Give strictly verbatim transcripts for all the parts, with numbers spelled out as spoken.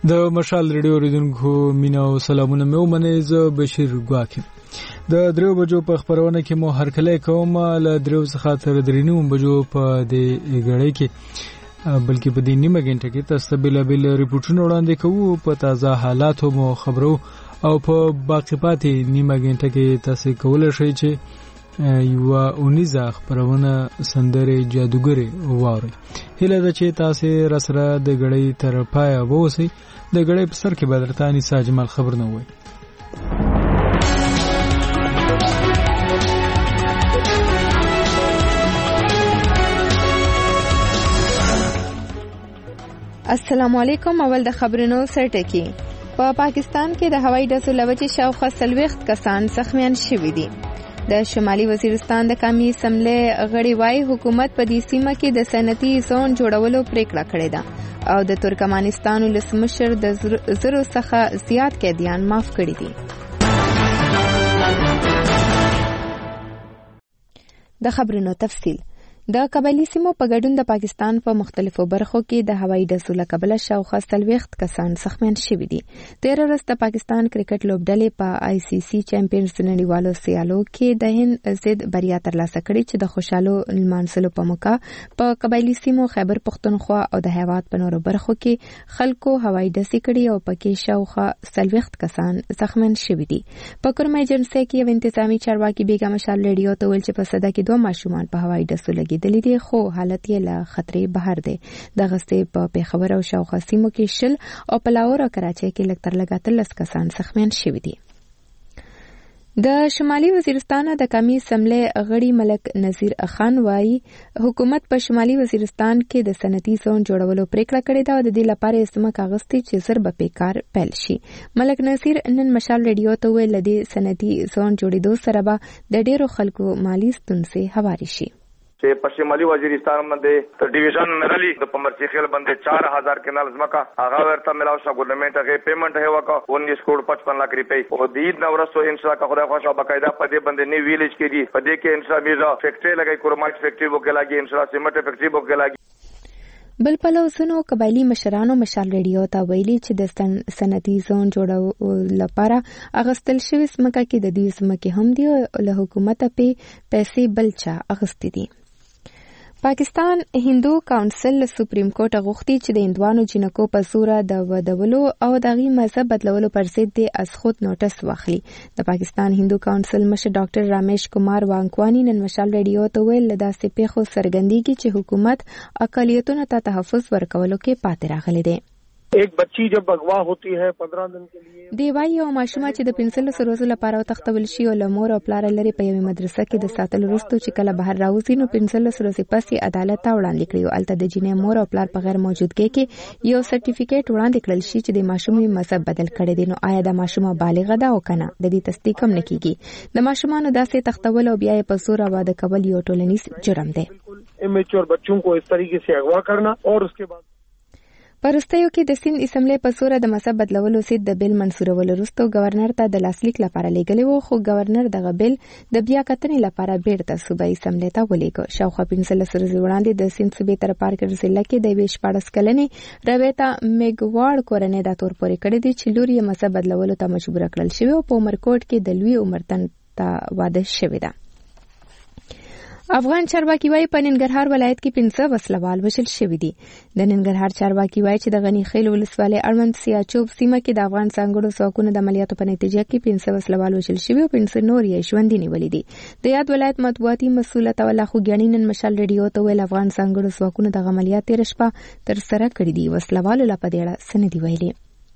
د مشال ریډیو اوریدونکو مینا او سلامونه مې ومنئ. زه بشیر ګواکم. د دریو بجو په خبرونه کې مو هرکلی کوم له دریو څخه تر درې نیمو بجو په دې غړې کې بلکې په دې نیمه غنټه کې تاسو ته بېلابېل ریپورټونه وړاندې کوو، په تازه حالاتو مو خبرو او په باقي پاتې نیمه غنټه کې تاسو کولی شئ چې یو اونیزه خبرونه سندرې جادوګرې واورئ. هیله ده چې تاسو را سره د غړې تر پایه ووسئ. د غړې په سر کې به درته انیسا جمال خبر نه وي. السلام علیکم. اول د خبرونو سرټکی. په پاکستان کې د هوایي ډزو له وجې شاوخوا څلوېښت کسان زخمیان شوي دي. د شمالي وزیرستان د قومي اسمبلې غړي وايي حکومت په دې سیمه کې د صنعتي زون جوړولو پریکړه کړې ده او د ترکمنستان ولسمشر د زرو څخه زیات قیدیان معاف کړي دي. د خبرونو تفصیل. د قبایلی سیمو په ګډون د پاکستان په مختلفو برخو کې د هوایي ډزو له کبله شاوخوا څلوېښت کسان زخمیان شوي دي. تېره ورځ د پاکستان کرکټ لوبډلې په آی سی سی چیمپیونز نړیوالو سیالو کې د هند ضد بریا ترلاسه کړې چې د خوشحالو لمانځلو په موقع په قبایلی سیمو خیبر پښتونخوا او د هیواد په نورو برخو کې خلکو هوایي ډزې کړې او پکې شاوخوا څلوېښت کسان زخمیان شوي دي. په کوم ایجنسۍ کې یو انتظامی چارواکي بیګا مشال ریډیو ته ویل چې په صدا کې دوه ماشومان په هوایي ډزو لګي دلی دي خو حالت یې له خطرې بهر دی. د غستې په پیښور او شاوخوا سیمو کې شل او په لاهور او کراچۍ کې لږ تر لږه اتلس کسان زخمیان شوي دي. د شمالي وزیرستان د قومي اسمبلې غړي ملک نذیر خان وايي حکومت په شمالي وزیرستان کې د صنعتي زون جوړولو پریکړه کړې ده او د دې لپاره ځمکه اخیستې چې زر به پیکار پیل شي. ملک نذیر نن مشال ریډیو ته ویل د صنعتي زون جوړېدو سره به د ډېرو خلکو مالی ستونزې هواري شي. چې په شمالي وزیرستان باندې د ډیویژن نرلی د پمرچی خیل باندې چار هزار کنال زمکا هغه ورته ملاو شو ګورنمنت هغه پیمنٹ هوا کا انیس کروڑ پچپن لاکھ روپے او دید نورسو انشاء کا خدای خوشا باقاعده په دې باندې نی ویلیج کې دي په دې کې انشاء میرا فیکټری لګای کورمایټ فیکټری وکړه لګي انشاء سیمنٹ فیکټری وکړه لګي. بل پلو سنو قبایلی مشرانو مشال ریډیو ته ویلي چې د صنعتي زون جوړولو لپاره اغستل شوی سمکه کې د دې سمکه هم دی او له حکومت په پیسې بلچا اغستې دي. پاکستان هندو کونسل سپریم کورټ غوښتي چې د هندوانو جنکو په زور د ودولو او دغه مذهب بدلولو پر ضد د اسخود نوټس واخلي. د پاکستان هندو کونسل مشر ډاکټر رمیش کمار وانکوانی نن مشال ریډیو ته ویل داسې پیښو څرګندېږي چې حکومت اقلیتونو ته تحفظ ورکولو کې پاتې راغلی دی. एक बच्ची जब अगवा होती है पंद्रह दिन के लिए دی وایي او ماشومه چې د پنځلس ورځو لپاره وتښتول شي او له مور او پلار لري په یوه مدرسه کې د ساتل وروسته چې کله بهر راوځي نو پنځلس ورځې پس یې عدالت ته وړاندې کړي او هلته د جینۍ مور او پلار په غیر موجودګۍ کې یو سرټیفیکیټ وړاندې کړل شي چې د ماشومې مذهب بدل کړی دی. نو آیا د ماشومه بالغه ده او کنه د دې تصدیق هم نه کیږي. د ماشومانو داسې تښتول او بیا یې په زور واده کول یو ټولنیز جرم دی. امیچور بچوں کو اس طریقے سے اغوا کرنا اور اس کے بعد پرستیو کې د سند اسمبلې په سوره د مذهب بدلولو سید د بیل منسورولو وروسته گورنر ته د لاسلیک لپاره لیږلی و خو گورنر دغه بیل د بیا کتنې لپاره بیرته صوبایي اسمبلې ته ولیږه. شاوخوا پنځلس ورځې وړاندې د سند صوبې تر پارکر ضلع کې د یوې شپاړس کلنې رویتا میګواړ کورنۍ دا تور پورې کړی دی چې لور یې مذهب بدلولو ته مجبوره کړل شوې او په عمرکوټ کې د لوی عمرتن ته واده شوې ده. افغان چارواکي وايي په ننګرهار ولایت کې پنځه وسلوال وژل شوي دي. د ننګرهار چارواکي وايي چې د غني خیل ولسوالۍ اړوند سیاچوب سیمه کې د افغان ځانګړو ځواکونو د عملیاتو په نتیجه کې پنځه وسلوال وژل شوي او پنځه نور یې ژوندي نیولي دي. د یاد ولایت مطبوعاتي مسؤل تولا خوګیاني نن مشال ریډیو ته ویل افغان ځانګړو ځواکونو د عملیات تېره شپه ترسره کړي دي. وسلوالو لا په دې اړه څه نه دي ویلي.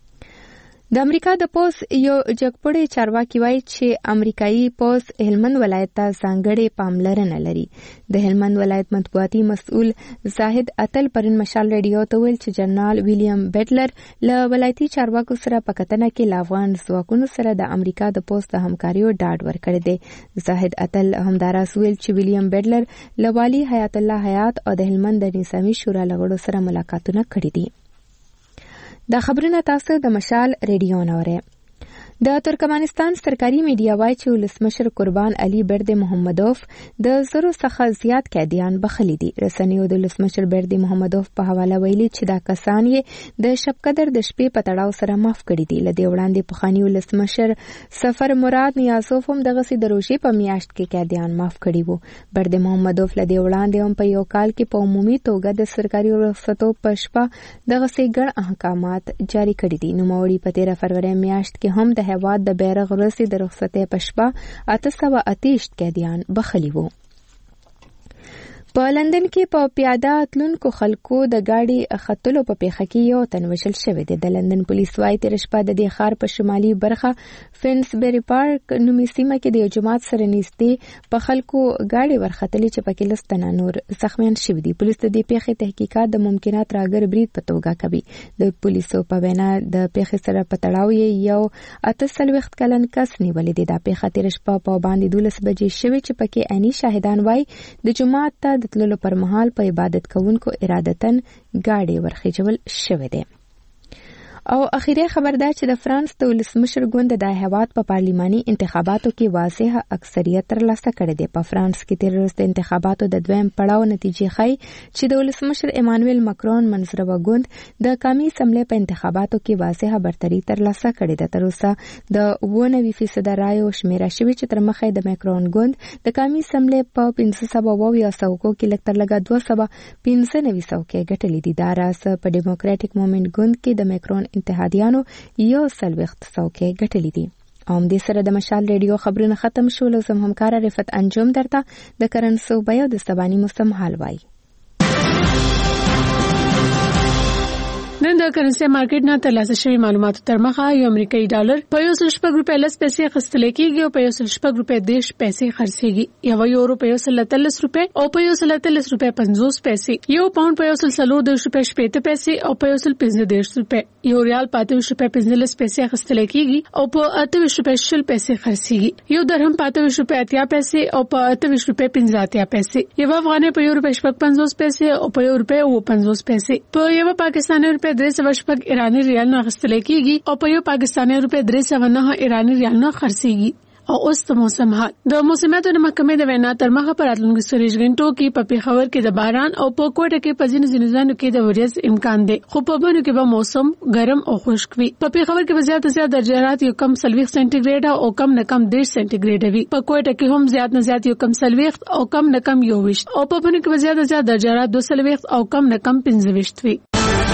د امریکا د پوز یو جګپړی چارواکي وایي چې امریکایي پوز هلمند ولایت ته ځانګړې پاملرنه لري. د هلمند ولایت مطبوعاتي مسؤل زاهد اتل پرون مشال ریډیو ته ویل چې جنرال ویلیام بیټلر له ولایتي چارواکو سره په کتنه کې له افغان ځواکونو سره د امریکا د پوز د همکاریو ډاډ ورکړی دی. زاهد اتل همداراز ویل چې ویلیام بیټلر له والي حیات الله حیات او د هلمند د نظامي شورا له غړو سره ملاقاتونه کړي دي. دا خبرونه تاسو د مشال ریډیو نه اورئ. د ترکمنستان سرکاري میډیا وایي چې ولسمشر قربان علي برد محمدوف د زرو څخه زیات قیدیان بخښلي دي. رسنیو د ولسمشر برد محمدوف په حواله ویلي چې دا کسان یې د شب قدر د شپې په تړاو سره معاف کړي دي. له دې وړاندې پخواني ولسمشر سفر مراد نیازوف هم دغسې د روژې په میاشت کې قیدیان معاف کړي وو. برد محمدوف له دې وړاندې هم په یو کال کې په عمومي توګه د سرکاري رخصتو په شپه دغسې ګڼ احکامات جاري کړي دي. نوموړي په تیره فروری میاشت کې هم د هیواد د بیرغ ورځې د رخصتۍ په شپه اته سوه اتهشت قیدیان بخښلي وو. په لندن کې په پیاده تلونکو خلکو د گاډي خطلو په پیښه کې یو تن وژل شوی دی. د لندن پولیس وايي تیر شپه د دې ښار په شمالي برخه فینسبری پارک نومي سیمه کې د یو جماعت سره نږدې په خلکو گاډي ورختلې چې پکې لس تنه نور زخمیان شوي دي. پولیس د دې پیښې تحقیقات د ممکنه ترهګر برید په توګه کوي. د پولیسو په وینا د پیښې سره په تړاو یې یو اته څلوېښت کلن کس نیولې دی. دا پیښه تیر شپه په باندې دولس بجې شوې چې پکې عیني شاهدان وايي د جماعت ته د تللو پر مهال په عبادت کوونکو ارادتن گاډي ورخېجول شوې ده. او اخیری خبر ده چې د فرانس د ولسمشر ګوند د هیواد په پارلیماني انتخاباتو کې واضح اکثریت ترلاسه کړی دی. په فرانس کې تیر ورځ د انتخاباتو د دویم پړاو نتیجې ښیي چې د ولسمشر ایمانویل مکرون منځره ګوند د قومي اسمبلې په انتخاباتو کې واضح برتري ترلاسه کړې ده. تر اوسه د اووه نوي فیصده رایو شمیره شوې چې تر مخه د مکرون ګوند د قومي اسمبلې په پنځه سوه اووه څوکو کې لږ تر لږه دوه سوه پنځه نوي څوکۍ ګټلې دي. دا راز په ډیموکراټیک مومنټ ګوند کې د مکرون اتحادیانو یو څلوېښت څوکۍ ګټلې دي. او همدې سره د مشال ریډیو خبرونه ختم شول. زم همکاره رفت انجم درته د کرنسو بیو د سباني موسم حال وایي. نن د کرنسي مارکیټ نه ترلاسه شوی معلوماتو تر مخه یو امریکایي ډالر په یو سل شپږ روپۍ لس پیسې اخیستل کېږي او په یو سل شپږ روپۍ دېرش پیسې خرڅېږي. یو یورو په یو سل اتلس روپۍ او په یو سل اتلس روپۍ پنځوس پیسې. یو پاونډ په یو سل څلور دېرش روپۍ شپېته پیسې او په یو سل پنځه دېرش روپۍ. یو ریال په اته ویشت روپۍ پنځلس پیسې اخیستل کېږي او په اته ویشت روپۍ شل پیسې خرڅېږي. یو درهم په اته ویشت روپۍ اتیا پیسې او په اته ویشت روپۍ پنځه اتیا پیسې. یو افغانۍ په یو روپۍ شپږ پنځوس پیسې او په یو روپۍ اووه پنځوس پیسې. په یو پاکستاني روپۍ درې سوه شپږ ایرانی ریال نه اخیستل کېږي او په یو پاکستاني روپۍ درې سوه نهه ایرانی ریال نه خرڅېږي. او اوس د موسم حال. د موسمیاتو د محکمې د وینا تر مخه پر راتلونکو څلوېښت غنټو کې په پېښور کې د باران او په کوټه کې په ځینو ځینو ځایونو کې د وریځ امکان دی. خو په بڼو کې به موسم ګرم او خشک وي. په پېښور کې به زیات نه زیات درجه حرارت یو کم څلوېښت سانتي ګریډ او کم نه کم دېرش سانتي ګریډ وي. په کوټه کې هم زیات نه زیات یو کم څلوېښت او کم نه کم یو ویشت او په بڼو کې به زیات نه زیات درجه حرارت دوه څلوېښت او کم نه کم پنځه ویشت وي.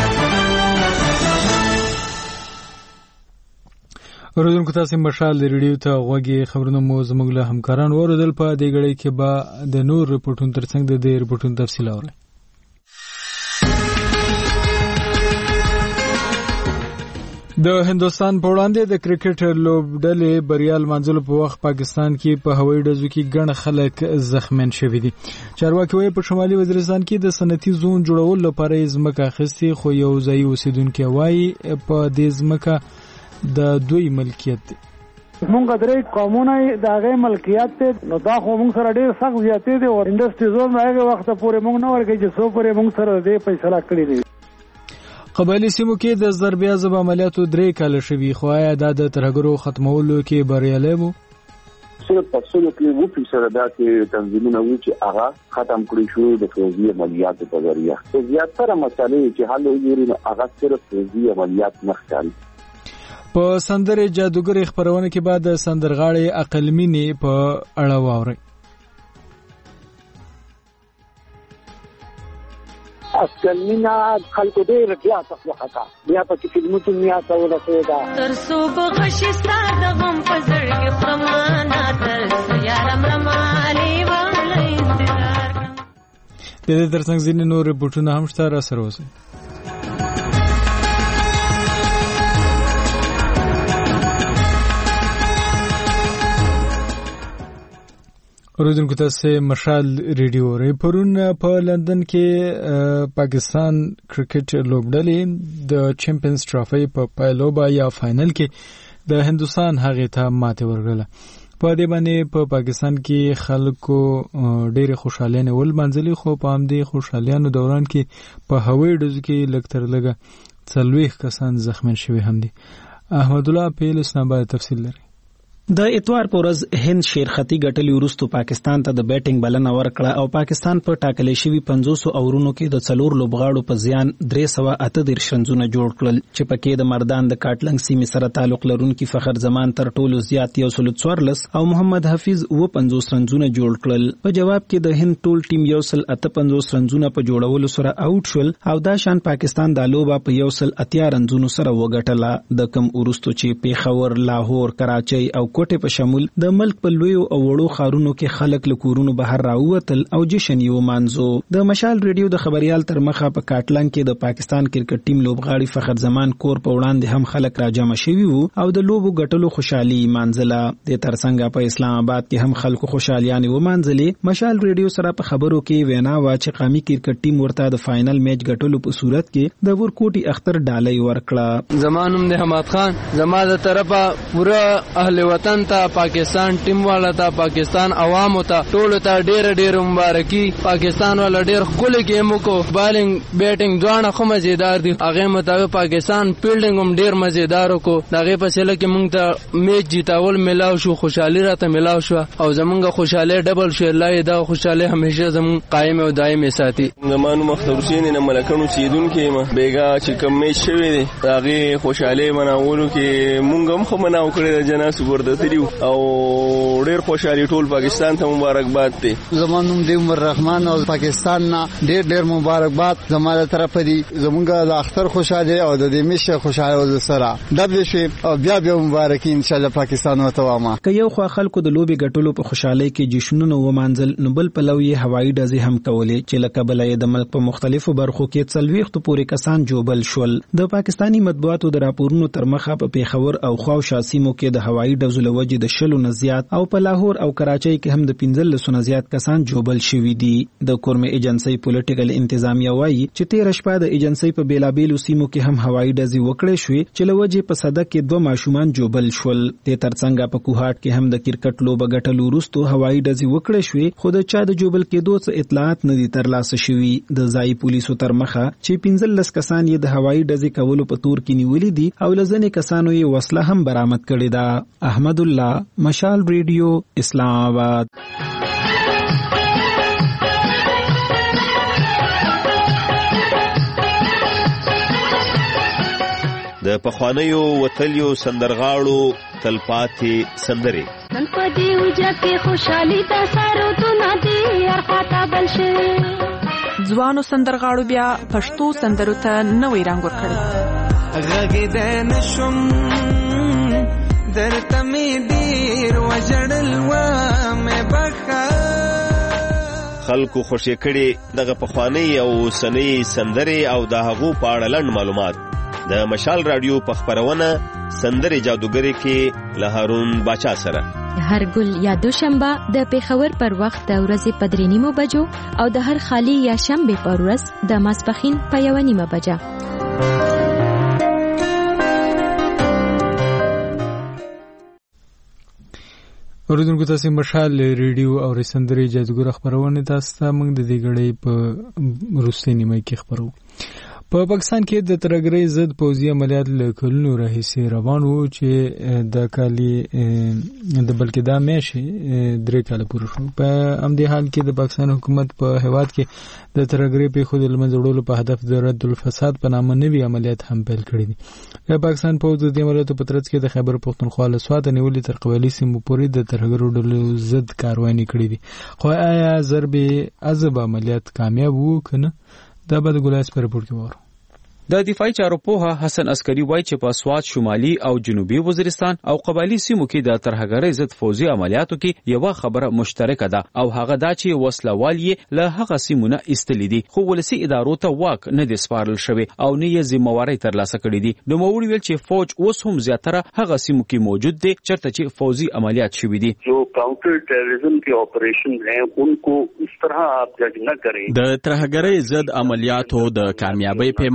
اوریدونکو تاسو مشال ریډیو ته غوږی خبرونه مو زموږ له همکاران اوریدل. په دې غړي کې به د نور رپورټونو ترڅنګ د دې رپورټونو تفصیل اورئ. د هندوستان په وړاندې د کرکټ لوبډلې بریا لمانځلو په وخت پاکستان کې په هوایي ډزو کې ګڼ خلک زخمیان شوي دي. چارواکي وايي په شمالي وزیرستان کې د صنعتي زون جوړولو لپاره یې ځمکه اخیستې، خو یو ځایي اوسیدونکي وايي په دې ځمکه د دوی ملکیت دی. مونږ درې قومونه د هغې ملکیت دی، نو دا خو مونږ سره ډېر سخت زیاتې دی او انډسټري زون د هغې وخته پورې مونږ نه ورکوي چې څو پورې مونږ سره دې فیصله کړې دی. قبایلي سیمو کې د ضربې ضب عملیاتو درې کاله شوي، خو آیا دا د ترهګرو ختمولو کې بریالی و؟ صرف پښتون کې وو فیصد داسې تنظیمونه وو چې هغه ختم کړی شو د فوزي عملیاتو په ذریعه. زیاتره مسالې چې حل وګوري هغه صرف فوزي عملیات نه ښکاري. په سندرې جادوګر خبرونه کې بعد سندرغاړي عقلمینې په اړه واوري. عقلمینا خلکو ډېر بیا تخوخه بیا په فلمونو میا څول سودا تر صبح غشستا د غم په زړګي خمانه تر یارم رمالي ولې انتظار. د دې ترڅنګ ځینې نور رپورټونه هم شته، را سره اوسئ. اوریدونکو تاسو مشال ریډیو ری پرون په لندن کې پاکستان کرکټ لوبډلې د چیمپیونز ټرافي په پایلوبا یا فائنل کې د هندوستان هغه ته ماته ورغله. په دې باندې په پاکستان کې خلکو ډېر خوشاله ول منځلي، خو په همدې خوشاليانو دوران کې په هوایي ډزو کې لکتر لګه څلوېښت کسان زخمی شوي هم دي. احمد الله پیل اسلام آباد تفصیل لري. د اتوار په ورځ هند شیرخطي ګټلي وروسته پاکستان ته د بیټینګ بلنه ورکړه او پاکستان په ټاکلې شوي پنځوس اورونو کې د څلور لوبغاړو په زیان درې سوه اته دېرش رنزونه جوړ کړل چې پکې د مردان د کاټلنګ سیمې سره تعلق لرونکي فخر زمان تر ټولو زیات یو سل څوارلس او محمد حفیظ اووه پنځوس رنزونه جوړ کړل. په جواب کې د هند ټول ټیم یو سل اته پنځوس رنزونه په جوړولو سره آوټ شول او دا شان پاکستان دا لوبه په یو سل اتیا رنزونو سره وګټله. د کم وروسته چې پیښور، لاهور، کراچۍ او کوټې په شمول د ملک په لویو او وړو ښارونو کې خلک له کورونو بهر راووتل او جشن یې ومانځو. د مشال ریډیو د خبريال تر مخه په کاټلنګ کې د پاکستان کرکټ ټیم لوبغاړي فخر زمان کور په وړاندې هم خلک راجمع شوي وو او د لوبو ګټلو خوشحالي مانځله. د ترڅنګ په اسلام آباد کې هم خلکو خوشحالیانې ومانځلې. مشال ریډیو سره په خبرو کې وینا وا چې قومي کرکټ ټیم ورته د فائنل میچ ګټلو په صورت کې د ورکوټي اختر ډالۍ ورکړه. زمانوم د حماد خان زما د طرفه پورا اهل وطن ته، پاکستان ټیم والا ته، پاکستان عوامو ته، ټول ته ډېر ډېر مبارکي. پاکستان والا ډېر ښکلی ګیم وکړو، بالینګ بیټینګ دواړه ښه مزیدار دي. هغې مطابق پاکستان فیلډینګ هم ډېر مزیدار وکړو. د هغې په سیله کې موږ ته میچ جیتاول میلاو شو، خوشحالي راته میلاو شوه او زمونږ خوشحالي ډبل شو. الله یې دغه خوشحالي همیشه زمونږ قایم او دایم ساتي. زما نوم اختر حسین یم، ملکڼو اوسېدونکی یم. بیګا چې کوم میچ شوی دی د هغې خوشحالۍ مناولو کې موږ هم ښه مناو کړې ده. جنا سپورتري او ډېر خوشحالي ټول پاکستان ته مبارکباد دی. زما نوم دی عمر رحمان او پاکستان نه ډېر ډېر مبارکباد زما له طرفه دي. زمونږ د اختر خوشحالي او د دې میچ خوشحالي سره ډبې شي او بیا بیا مبارکي ان شاء الله پاکستان وته وامه. که یو خو خلکو د لوبي ګټلو په خوشحالۍ کې جشنونه ومانځل، نو بل پلو یې هوایي ډزې هم کولې چې له کبله یې د ملک په مختلفو برخو کې څلوېښتو پورې کسان جوبل شول. د پاکستاني مطبوعاتو د راپورونو تر مخه په پیښور او خواوشا سیمو کې د هوایي ډزو له وجې د شلو نه زیات او په لاهور او کراچۍ کې هم د پنځلسو نه زیات کسان جوبل شوي دي. د کورمې ایجنسۍ پولیټیکل انتظامیه وایي چې تېره شپه د ایجنسۍ په بېلابېلو سیمو کې هم هوایي ډزې وکړې شوې چې له وجې په صده کې دوه ماشومان جوبل شول. دې ترڅنګ په کوهاټ کې هم د کرکټ لوبه ګټلو وروسته هوایي ډزې وکړې شوې، خو د چا د جوبل کېدو څه اطلاعات نه دي ترلاسه شوي. د ځایي پولیسو تر مخه چې پنځلس کسان یې د هوایي ډزې کولو په تور کې نیولي دي او له ځینې کسانو یې وسله هم برآمد کړې ده. احمد الله، مشال ریډیو، اسلام آباد. د پخوانیو وتلیو سندرغاړو تلپاتې سندرې نن په دې وجه کې خوشحالي د سرودونه دي ارخواته بل شي. ځوانو سندرغاړو بیا پښتو سندرو ته نوی رنګ ورکړی. غږېدی نشم درته مې ډېر وژړل ومې بخښه. خلکو خوشې کړي دغه پخوانۍ او اوسنۍ سندرې او د هغو په اړه لنډ معلومات د مشال رادیو په خپرونه سندرې جادوګرې کې له هارون باچا سره هر ګل یا دوشنبه د پیښور پر وخت د ورځې په درې نیمو بجو او د هر خالی یا شنبه پر ورځ د ماسپښین په یوه نیمه بجه. اوریدونکو تاسو مشال ریډیو او سندرې جادوګر خبرونه تاسو ته موږ د دې غړې په روسي نیمه کې خبرو. په پاکستان کې د ترګرۍ ضد پوځي عملیات له کلونو راهیسې روان وو چې د کالي د بلکې دا میاشي درې کاله پوره شو. په همدې حال کې د پاکستان حکومت په هیواد کې د ترګرۍ په خود لمنځه وړلو په هدف د رد الفساد په نامه نوي عملیات هم پیل کړي دي. د پاکستان پوځ د عملیاتو په ترڅ کې د خیبر پختونخوا له سواته نیولې تر قبایلي سیمو پورې د ترګرو ډلو ضد کارواني کړې دي. خو آیا ضرب عذاب عملیات کامیاب وو کنه؟ دا به د ګلاس پر رپورټ کې وره. د دفاعي چارو پوها حسن عسکری وایي چې په سوات، شمالي او جنوبي وزیرستان او قبایلی سیمو کې د ترهګرۍ ضد فوزي عملیاتو کې یو خبره مشترکه ده او هغه دا چې وسلوال یې له هغه سیمونه ایستلې دي، خو ولسی ادارو ته واک نه دي سپارل شوی او نه یې ذمہواری ترلاسه کړې دي. نو موږ ویل چې فوج اوس هم زیاتره هغه سیمو کې موجود دي چرته چې فوزي عملیات شوي دي. جو काउंटर टेररिज्म के ऑपरेशन हैं उनको इस तरह आप जज न करें. د ترهګرۍ ضد عملیاتو د کامیابی پیمانه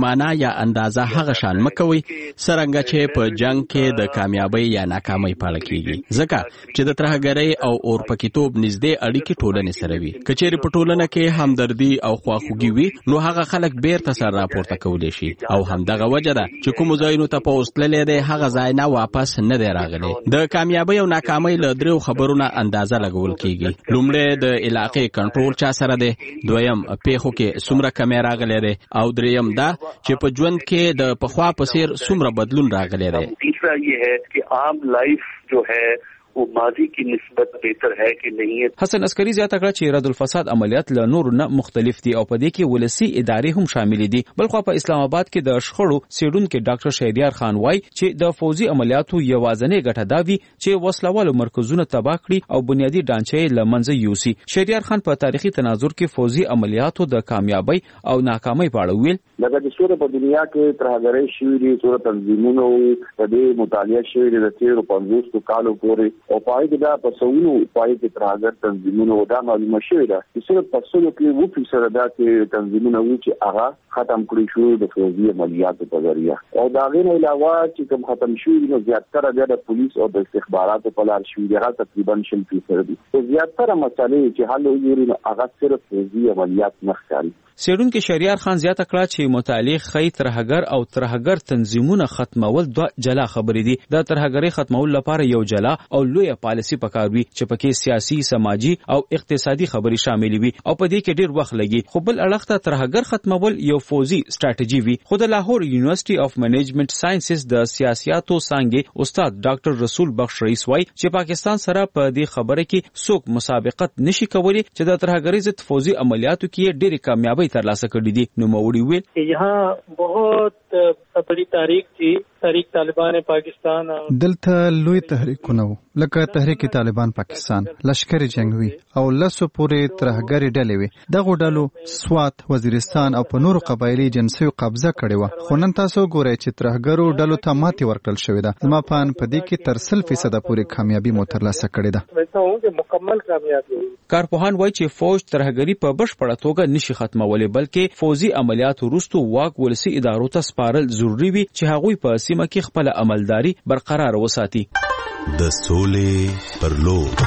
یا اندازه هغه شان مکوي څرنګه چې په جنگ کې د کامیابی یا ناکامۍ په اړه کیږي، ځکه چې د ترهګرۍ او اورپکیتوب نږدې اړیکې ټولنې سره وي. کچېرې په ټولنه کې همدردي او خواخوږي وي نو هغه خلک بیرته سر راپورته کولی شي، او همدغه وجه ده چې کوم ځایونو ته پوز تللی دی هغه ځای نه واپس نه دی راغلی. د کامیابی او ناکامۍ له دریو خبرونه اندازه لګول کیږي. لومړی د علاقې کنټرول چا سره دی، دویم پیښو کې څومره کمی راغلی دی، او دریم دا چې په ژوند کې د پخوا په څیر څومره بدلون راغلی دی. تیسرا یہ ہے کہ عام لائف جو ہے وہ ماضی کی نسبت بهتر ہے کہ نہیں ہے. حسن عسکری زیاته کړه چې رد الفساد عملیات له نور نه مختلف دي او په دې کې ولسی ادارې هم شامل دي. بلخو په اسلام آباد کې د شخړو سیډونکو ډاکټر شهریار خان وای چې د فوزي عملیاتو یوازنې ګټه دا وی چې وسلوالو مرکزونه تباه کړي او بنیادی ډانچې له منځه یوسي. شهریار خان په تاریخي تناظر کې فوزي عملیاتو د کامیابی او ناکامۍ په اړه ویل. لکه د سوره په دنیا کې ترهګرۍ شوې دي، سوره تنظیمونو د دې مطالعه شوې د تیرو پنځوسو کالو پورې، او پای کې دا په سونو پای کې ترهګر تنظیمونو دا معلومه شوې ده چې صرف په سلو کې وو فیصد دا چې تنظیمونه وو چې هغه ختم کړی شو د فوزي عملیاتو په ذریعہ، او دا غیر علاوه چې کوم ختم شوی نو زیاتره د پولیس او د استخباراتو په لار شوی دی، تقریبا شل فیصد دي. زیاتره مسالې چې حل وګوري نو هغه صرف فوزي عملیات نه ښکاري. سیډونکو شهریار خان زیاته کړه چې متعلق خی ترهګر او ترهګر تنظیمونه ختمول دوه جلا خبرې دي. د ترهګرۍ ختمول لپاره یو جلا او لوی پالیسی پکار وي چې پکې سیاسي، سماجی او اقتصادي خبرې شامل وي، او په دې کې ډیر وخت لګي. خو بل اړخ ته ترهګر ختمول یو فوزي ستراتیژي وي. خو د لاهور یونیورسيټي اف منیجمنت ساينسز د سیاسياتو څنګه استاد ډاکټر رسول بخش رئیس وای چې پاکستان سره په دې خبره کې څوک مسابقت نشي کولی چې د ترهګرۍ ضد فوزي عملیاتو کې ډېری کامیابی ترلاسه کړې دي. نو موري ویل یہاں بہت بڑی تاریخ تھی، تحریک طالبان پاکستان. دلته لوی تحریکونه وو لکه تحریک طالبان پاکستان، لشکري جنگوي او لسو پورې ترهګری ډلې وي. دغه ډلو سوات، وزیرستان او په نورو قبایلی جنسیو قبضه کړې وه. خو نن تاسو ګورئ چې ترهګرو ډلو ته ماتې ورکړل شوې ده. زما په اند په دې کې تر سل فیصده پورې کامیابي مو ترلاسه کړې ده. مکمل کامیابي. کارپوهان وایي چې فوج ترهګری په بشپړه توګه نشي ختمولی، بلکې فوزي عملیاتو وروسته واک ولسی ادارو ته سپارل ضروری وي چې هغوی په سیمه کې خپل عملداري برقرار وساتي. د سولې پر لور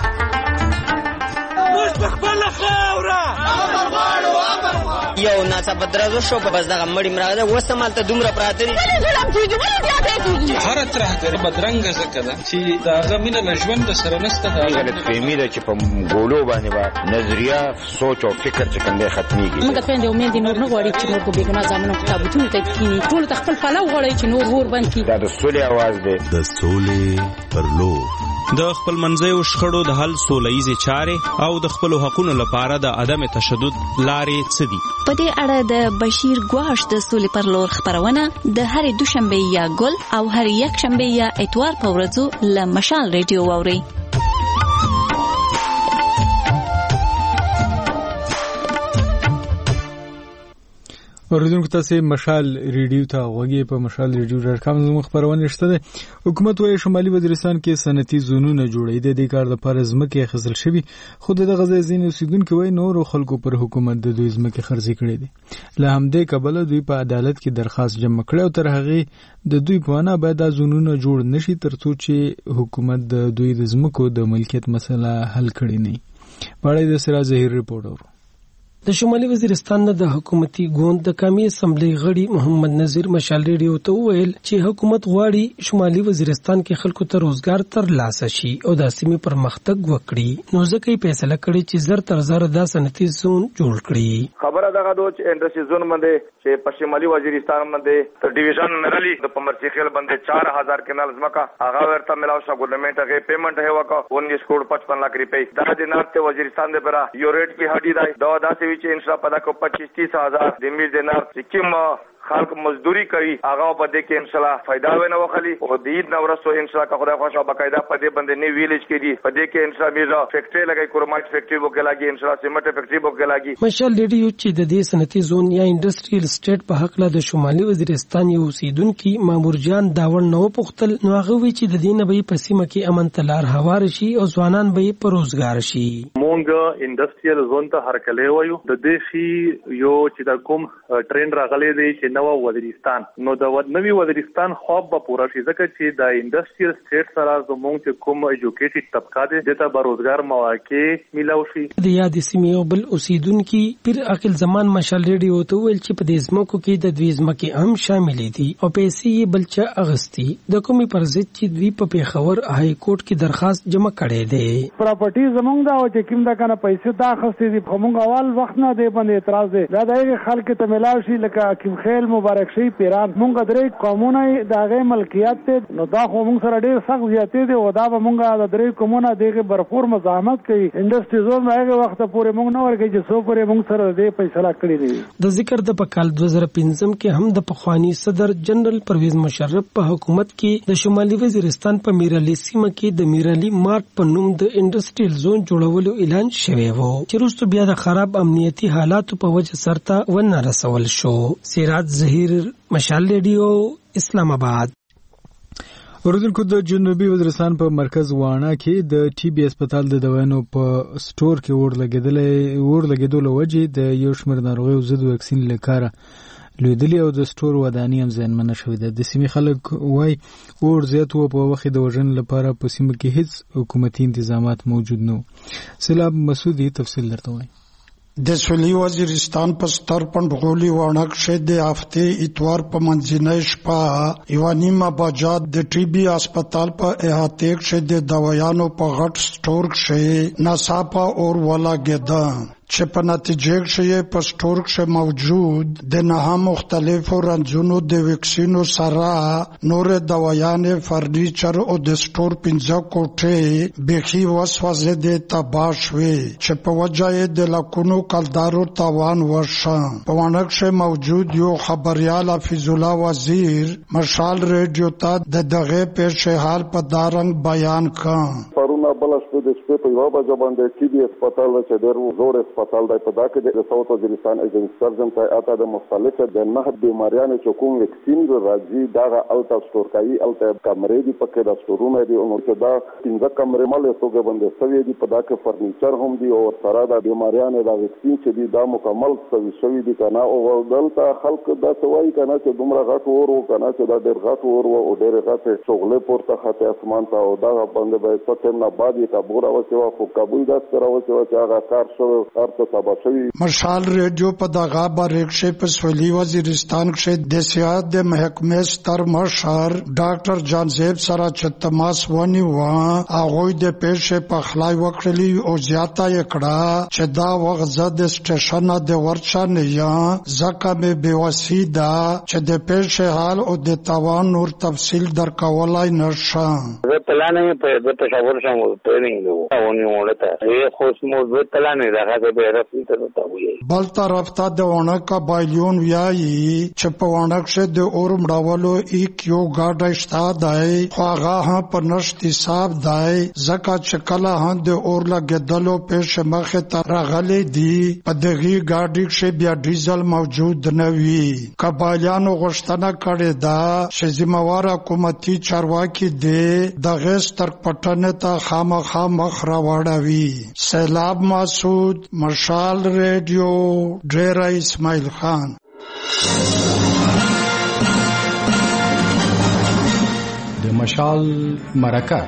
یو ناڅاپه درزو شو په بس دغه مړی مراده وسمالته دومره پراته دي. هر ترهګر بدرنګه ځکه ده چې دغه مینه له ژوند سره نسته. دا غلطفهمي ده چې په ګولو باندې به نظریه، سوچ او فکر چې کوم ختميږي. موږ په دې امید نور نه غواړي چې نور په بیګنا ځامنو کتابونه ته کینی ټول تخپل پلو غواړي چې نور ور بند کی. دا د سولې आवाज ده. د سولې پر لور د خپل منځیو شخړو د حل سولهییزې چارې او د خپلو حقونو لپاره د عدم تشدد لارې څه دي؟ په دې اړه د بشیر ګواش د سولې پر لور خبرونه د هرې دوشنبه یا ګل او هر یک شنبه یا اتوار په ورځو له مشال ریډیو واورئ. اوریدونکو تاسو مشال ریډیو ته غوږی په مشال ریډیو ډاټ کام زموږ خبرونه شته ده. حکومت وايي شمالي وزیرستان کې صنعتي زونونه جوړې دي، د کار لپاره ځمکې خزل شوي، خو د غزا زین اوسیدونکو وايي نور خلکو پر حکومت د دوی ځمکې خرڅ کړې دي. له همدې کبله دوی په عدالت کې درخواست جمع کړی او تر هغه د دوی په اړه باید د زونونه جوړ نشي ترڅو چې حکومت د دوی د ځمکو د ملکیت مسله حل کړي نه. په اړه د سرا ظهیر ریپورټ. د شمالي وزیرستان نه د حکومتي ګوند د قومي اسمبلی غړي محمد نذیر مشال ریډیو ته وویل چې حکومت غواړي شمالي وزیرستان کې خلکو ته روزګار ترلاسه شي او د سیمې پرمختګ وکړي، نو ځکه یې فیصله کړې چې زر تر زر د صنعتي زون جوړ کړي. خبره دغه دوه چې انډستری زون باندې چې په شمالي وزیرستان باندې تر ډیویژن نرالي د پمرچی خیل باندې چار هزار کنال ځمکه هغه ورته ملاو شو. ګورنمنت هغه پیمنٹ ہے وکا انیس کروڑ پچپن لاکھ روپے دا د نارته وزیرستان د برا یو ریټ په هډی دی دا داسې وی چې انشاء پدا کو پچیس تیس ہزار زمین دینار سکیم خلق مزدوری کوي هغه په دې کې ان شاء الله فائدہ ونه وخلی او دید نو ورسو ان شاء الله که خدای خوښه باقاعده په دې باندې نه ویلیج کې په دې کې ان شاء الله میرا فیکټری لګای کورمایټ فیکټری وکړه لګي ان شاء الله سیمنټ فیکټری وکړه لګي. مشال ریډیو چې د دې صنعتي زون یا انډستریل سټیټ په حق له د شمالي وزیرستان یو اوسیدونکو مامور جان داوړ نو پختل نو هغه وی چې د دې نه به په سیمه کې امن تلار هوار شي او ځوانان به په روزګار شي. مونږ انډستریال زون ته هرکلی وایو. د دې شي یو چې د کوم ټرند راغلی دی چې نو وزیرستان نو د نوی وزیرستان خواب به پوره شي ځکه چې د انډستریال سټیټ سره زموږ چې کوم ایجوکیټډ طبقه دی دته به روزګار مواقع ملو شي. د یاد سیمې بل اوسیدونکو پیر عقل زمان مشال ریډیو ته ویل چې په دې ځمکو کې د دوی ځمکې هم شامل دي او پیسې بل چا اغستی د کومي پر ضد چې دوی په پیښور های کورټ کې درخواست جمع کړي دي. پراپرټي زمونږ دا او چې کوم دا کنه پیسې دا اخستې دي په موږ اول وخت نه دی باندې اعتراض دی دا دغه خلک ته ملاوي شي لکه حکیم خیل مبارک شي پیران موږ درې قومونه دغه ملکیت ته نو دا خو موږ سره ډېر سخت زیاتې دي او دا به موږ د درې قومونه دغه برفور مزاحمت کوي انډستری زون هغه وخت پورې موږ نه ورګي چې سو پورې موږ سره دې فیصله کړی دی. د ذکر د پکال دوه زره پنځم کې هم د پخوانی صدر جنرال پرویز مشرف په حکومت کې د شمالي وزیرستان په میرعلی سیمه کې د میرعلی مارټ په نوم د انډستریال زون جوړولو اعلان شوی و چې وروسته بیا د خراب امنیتي حالاتو په وجه سرته ونه رسول شو. سراج ظهیر مشال ریډیو اسلام آباد. اوریدونکو د جنوبي وزیرستان په مرکز وانا کې د ټي بي هسپتال د دوايانو په سٹور کې اور لګیدلې اور لګیدلو وجه د یو شمېر ناروغیو ضد واکسین لکاره لویدلی او د سٹور ودانۍ هم زیانمنه شوې ده. د سیمې خلک وایي اور زیات و په وخت د وژنې لپاره په سیمه کې هیڅ حکومتي انتظامات موجود نه وو. سیلاب مسعودي تفصیل درته وایي. د سویلي وزیرستان په ستر پنډغولي وانک شه د هفته اتوار په منځنۍ شپه یو نیمه بجا د ټي بي هسپتال په احاطه کې د دوايانو په غټ سٹور کې ناڅاپه اور ولاګېده چې په نتیجه کې په سٹور کې موجود د نه مختلفو رنځونو د ویکسینو سره نور دوايانې فرنیچر او د سٹور پنځه کوټې بخي وسوسه د تباشوي چې په وجه د لکونو کلدارو تاوان ورشه. په وانک کې موجود یو خبريال حفیظ الله وزیر مشال ریډیو ته د دغه پیښې حال په دارنګ بیان کړ. پرونه بل شپه د شپې په یو بجه باندې ټي بي هسپتال چې ډېر زور هسپتال دی په دا کې د ساوث وزیرستان ایجنټ سرجن ته اته د مختلفه د نه بیماریانو چې کوم ویکسین راځي دا الټا سٹور کوي الټا کمرې دي پکې د سٹورونو دي او چې دا څنګه کمرې مال یې باندې سوي دي په دا کې فرنیچر هم دي او سره د بیماریانو د ویکسین چې دي دا مکمل سوي شوی دي کنه او دلته خلک دا سوي کنه چې دومره غټ ورو کنه چې دا ډېر غټ ورو او ډېر غټ شغله پورته خاطه اسمان ته او دا باندې به څه نه بعد یې کابورا وسو خو کابل دا سره وسو چې هغه کار شو ارته مشال ریډیو په دغه باریکشه په سویلي وزیرستان کې د سیاحت د محکمې ستر مشر ډاکټر جان زیب سره چې تماس ونی و هغه د پیښې په خلای وکړلی او زیاته یکړه چې دا وغزه د سټیشن د ورچانه یا زکه به بوسیدا چې د پیښې حال او د توان نور تفصیل درکولای نشه. زه پلانې په د تصور شم ټریننګ او نیولته یې خو سمو زه پلانې راغله به رسې بل طرف ته د ونک بایلون ویایي چې په ونک شه د اور مړولو یک یو گاډه شتا دی خو هغه هم په نشت حساب دی ځکه چې کله هم د اور لګېدلو پیښ مخه ته راغلي دي په دغه گاډي کې بیا ډیزل موجود نه وي. قبایلیانو غوښتنه کړې ده چې ذمہوار حکومتي چارواکي دي د غستر پټنه ته خامخا مخ راوړوي. سیلاب مسعود مشال ریډیو ډیرا اسماعیل خان. د مشال مرکه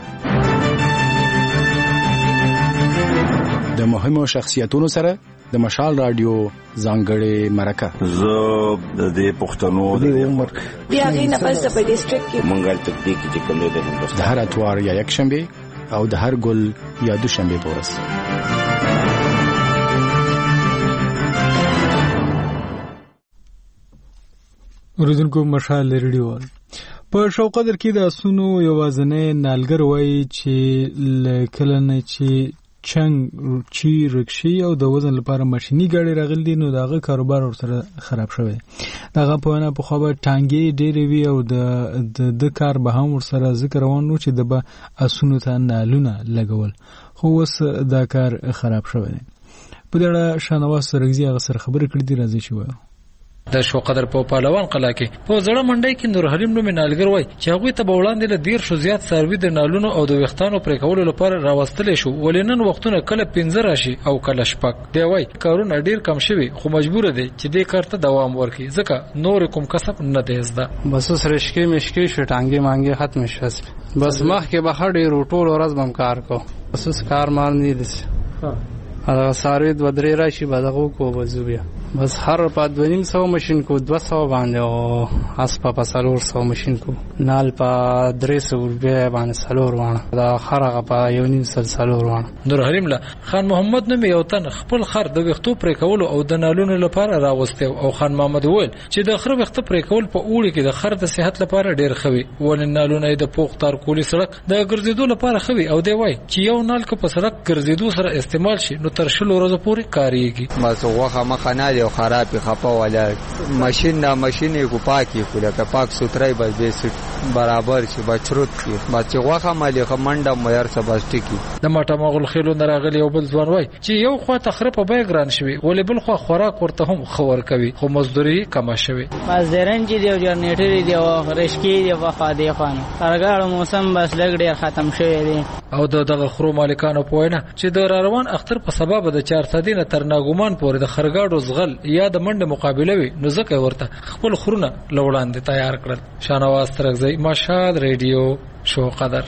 د مهمو شخصیتونو سره د مشال رادیو ځانګړې مرکه. زه د دې پښتنو د عمر بیا غینه پس په ډیسټریکټ کې منګل تکتیک چې کوم دی د هر اتوار یا یک شنبه او د هر ګل یا دوشنبه پورس. اوریدونکو مشال ریډیو په شوقدر کې د اسونو یوازنې نالګر وای چې کلنه چې چنګ چی رکشي او د وزن لپاره ماشيني ګاډي راغلي دي نو داغه کاروبار ورسره خراب شوی. داغه په ونه په خو به ټانګي ډېری وی او د د کار به هم ورسره ذکر روانو چې د به اسونو ته نالونه لګول خو وس دا کار خراب شوی. په دغه شانواز سرګزي هغه سره خبرې کړې دي راځي شو. د شو قدر په پهلوان قلا کې په زړه منډي کې نور حلیم نوم نالګر وای چې هغه ته بولاندې له ډیر شو زیات سروي د نالونو او د وختانو پرې کولو لپاره راوستل شو ولینن وختونه کله پنځه راشي او کله شپک دی وای کارونه ډیر کم شوي خو مجبور دي چې دې کار ته دوام ورکړي ځکه نور کوم کسب نه دی زده بس سرشکي مشکي شو ټانګي مانګي ختم شوس بس مخ کې بخړ ډیر ټول ورځ بم کار کو بس کار مان نه دي ها ساروی د ودرې راشي بدغه کو وزوبیا بس هر په دویم سو ماشين کو دو سو باندې او اس په سلور سو ماشين کو نال په درې سو روپیا باندې سلور وانه دا خرغه په یو نیم سل سلور وانه نور حریم لا خان محمد نوم یو تن خپل خر د وختو پرې کول او د نالونو لپاره راوسته او خان محمد وویل چې د خر وخت پرې کول په اوړي کې د خر د صحت لپاره ډیر خوي ول نالونه د پوخ تار کولی سړک د ګرځېدو لپاره خوي او دی وای چې یو نال کو په سړک ګرځېدو سره استعمال شي نو تر شلو ورځې پورې کاریږي بس وغه مخانه او خراب خپه ولا ماشین نه ماشین کو پاکي کوله که پاک سوترای بس به برابر شي بچروت کی بچ وغه مالي خمنډه مېر سباستي کی د ماټه مغل خېلو نراغلی او بل ځوان وای چې یو خو تخره په بیګران شوی ولې بل خو خوراک ورته هم خور کوي خو مزدوري کم شوی مزدورن چې دی جنریټر دی او رشکی دی وفا دی خان ارګاړو موسم بس لګ ډیر ختم شوی دی او دغه خرو مالکانو پوینه چې د روان اختر په سبب د چار سدینه تر ناګومان پورې د خرګاړو زغل یا د منډه مقابله وي نو ځکه ورته خپل خرونه لوړاندې تیار کړل شانواز ترغزی مشال ریډیو شو قدر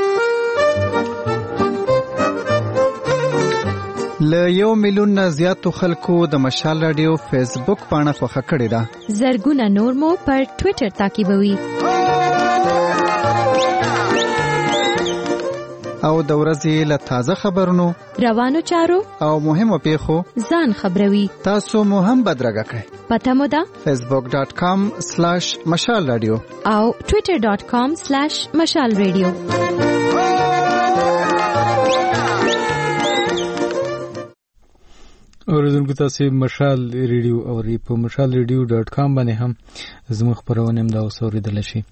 ل یو میلیون نه زیاتو خلکو د مشال رادیو فیسبوک پاڼه خوښه کړې ده زرګونه نور مو پر ټوئیټر تعقیبوي او د ورځې له تازه خبرونو روانو چارو او مهمو پیښو ځان خبروي تاسو مو هم بدرګه کړئ پته مو ده facebook dot com slash mashal radio او twitter dot com slash mashal radio اوریدونکو تاسو مشال ریډیو او په mashal radio dot com باندې هم زموږ خبرونه هم دا اوسوریدل شي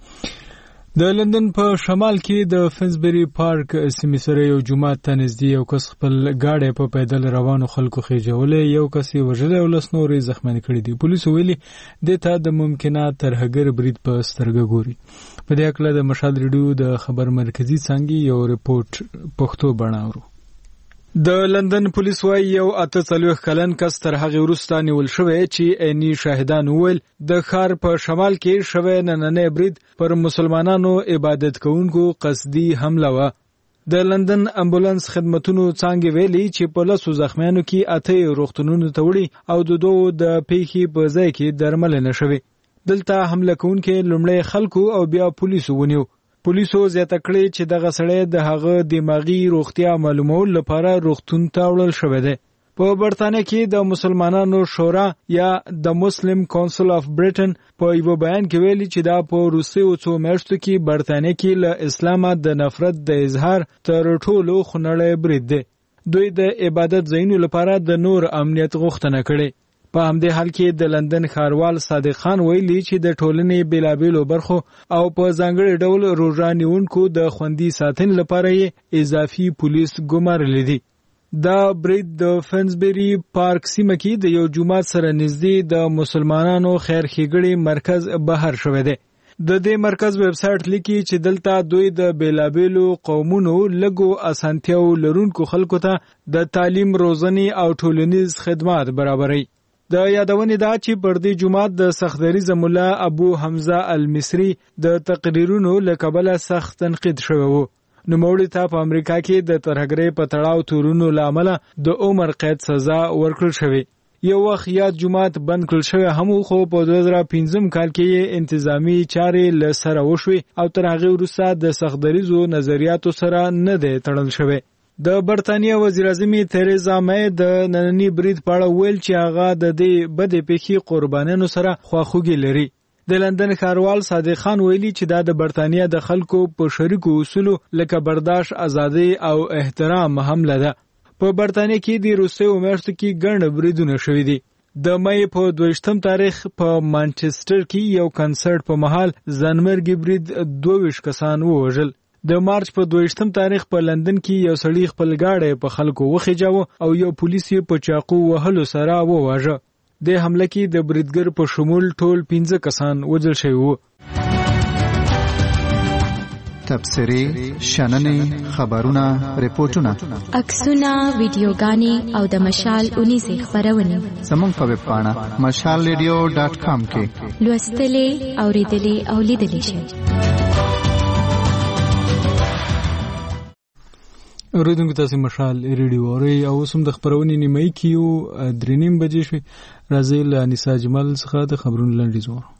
د لندن په شمال کې د فنسبری پارک سیمې سره یو جومات ته نږدې یو کس خپل ګاډی په پیدل روانو خلکو خېجولې یو کس یې وژلی او لس نورې زخمیان کړي دي پولیسو ویلي دې ته د ممکنه ترهګر برید په سترګه ګوري په دې اړه د مشال ریډیو د خبر مرکزی څنګه یو ریپورت پښتو بڼه اورو د لندن پولیس وايي یو اته څلوېښت کلن کس تر هغه وروسته نیول شوی چې عیني شاهدان وویل د ښار په شمال کې شوی نننی برید پر مسلمانانو عبادت کوونکو قصدي حمله وه د لندن امبولانس خدمتونو څانګې ویلي چې په لسو زخمیانو کې اته روغتونونو ته وړي او د دوو د پیښې په ځای کې درملنه شوې دلته حمله کوونکي لومړی خلکو او بیا پولیسو ونیو پولیسو زیاته کړې چې دغه سړی د هغه دماغي روغتیا معلومولو لپاره روغتون ته وړل شوی دی په برتانیه کې د مسلمانانو شورا یا د مسلم کونسل اف بریټن په یو بیان کې ویلي چې دا په روسي او څو میاشتو کې برتانیه کې له اسلامه د نفرت د اظهار تر ټولو خنړی برید دی دوی د عبادت ځایونو لپاره د نور امنیت غوښتنه کړې په همدې حال کې د لندن ښاروال صادق خان ویلي چې د ټولنې بیلابیلو برخو او په ځانګړي ډول روژه نیونکو د خوندي ساتنې لپاره یې اضافي پولیس ګمارلي دي دا برید د فنسبری پارک سیمه کې د یو جومات سره نږدې د مسلمانانو خیر ښېګړې مرکز بهر شوی دی د دې مرکز ویب سایټ لیکي چې دلته دوی د بیلابیلو قومونو لږو اسانتیاو لرونکو خلکو ته د تعلیم روزنې او ټولنیز خدمات برابروي د یادونې دا چې پر دې جومات د سختدریز مولا ابو حمزه المصری د تقریرونو له کبله سخت تنقید شوی و نوموړي ته په امریکا کې د ترهګرۍ په تړاو تورونو له امله د عمر قید سزا ورکړل شوې یو وخت یاد جومات بند کړل شوی هم خو په دوه زره پنځم کال کې انتظامی چارې له سره وشوي او تر هغه وروسته د سختدریزو نظریاتو سره نه دی تړل شوی د برتانیې وزیر اعظم تریزا مې د نننی برید په اړه ویل چې هغه د دې بدې پیښې قربانیانو سره خواخوږي لري د لندن ښاروال صادق خان ویلي چې دا د برتانیې د خلکو په شریکو اصولو لکه برداشت ازادي او احترام حمله ده په برتانیې کې د روسیې میاشتو کې ګڼ بریدونه شوي دي د مې په دویشتم تاریخ په مانچسټر کې یو کنسرت په مهال ځانمرګي برید دوه ویشت کسان ووژل د مارچ په دویشتم تاریخ په لندن کې یو سړی خپل ګاډی په خلکو وخېجاوه او یو پولیس یې په چاقو وهلو سره وواژه د حمله کې د بریدګر په شمول ټول پنځه کسان وژل شوي وو. تبصرې، شننې، خبرونه، ریپورتونه، عکسونه، ویډیوګانې او د مشال اونیزې خپرونې زموږ په ویب پاڼه مشال ریډیو ډاټ کام کې لوستلې، اورېدلې او لیدلې شئ. اوریدونکو تاسو مشال ریډیو اورئ او اوس هم د خپرونې نیمایي کې یو درې نیم بجې شوې. راځئ له انیسا جمال څخه د خبرونو لنډیز واورو.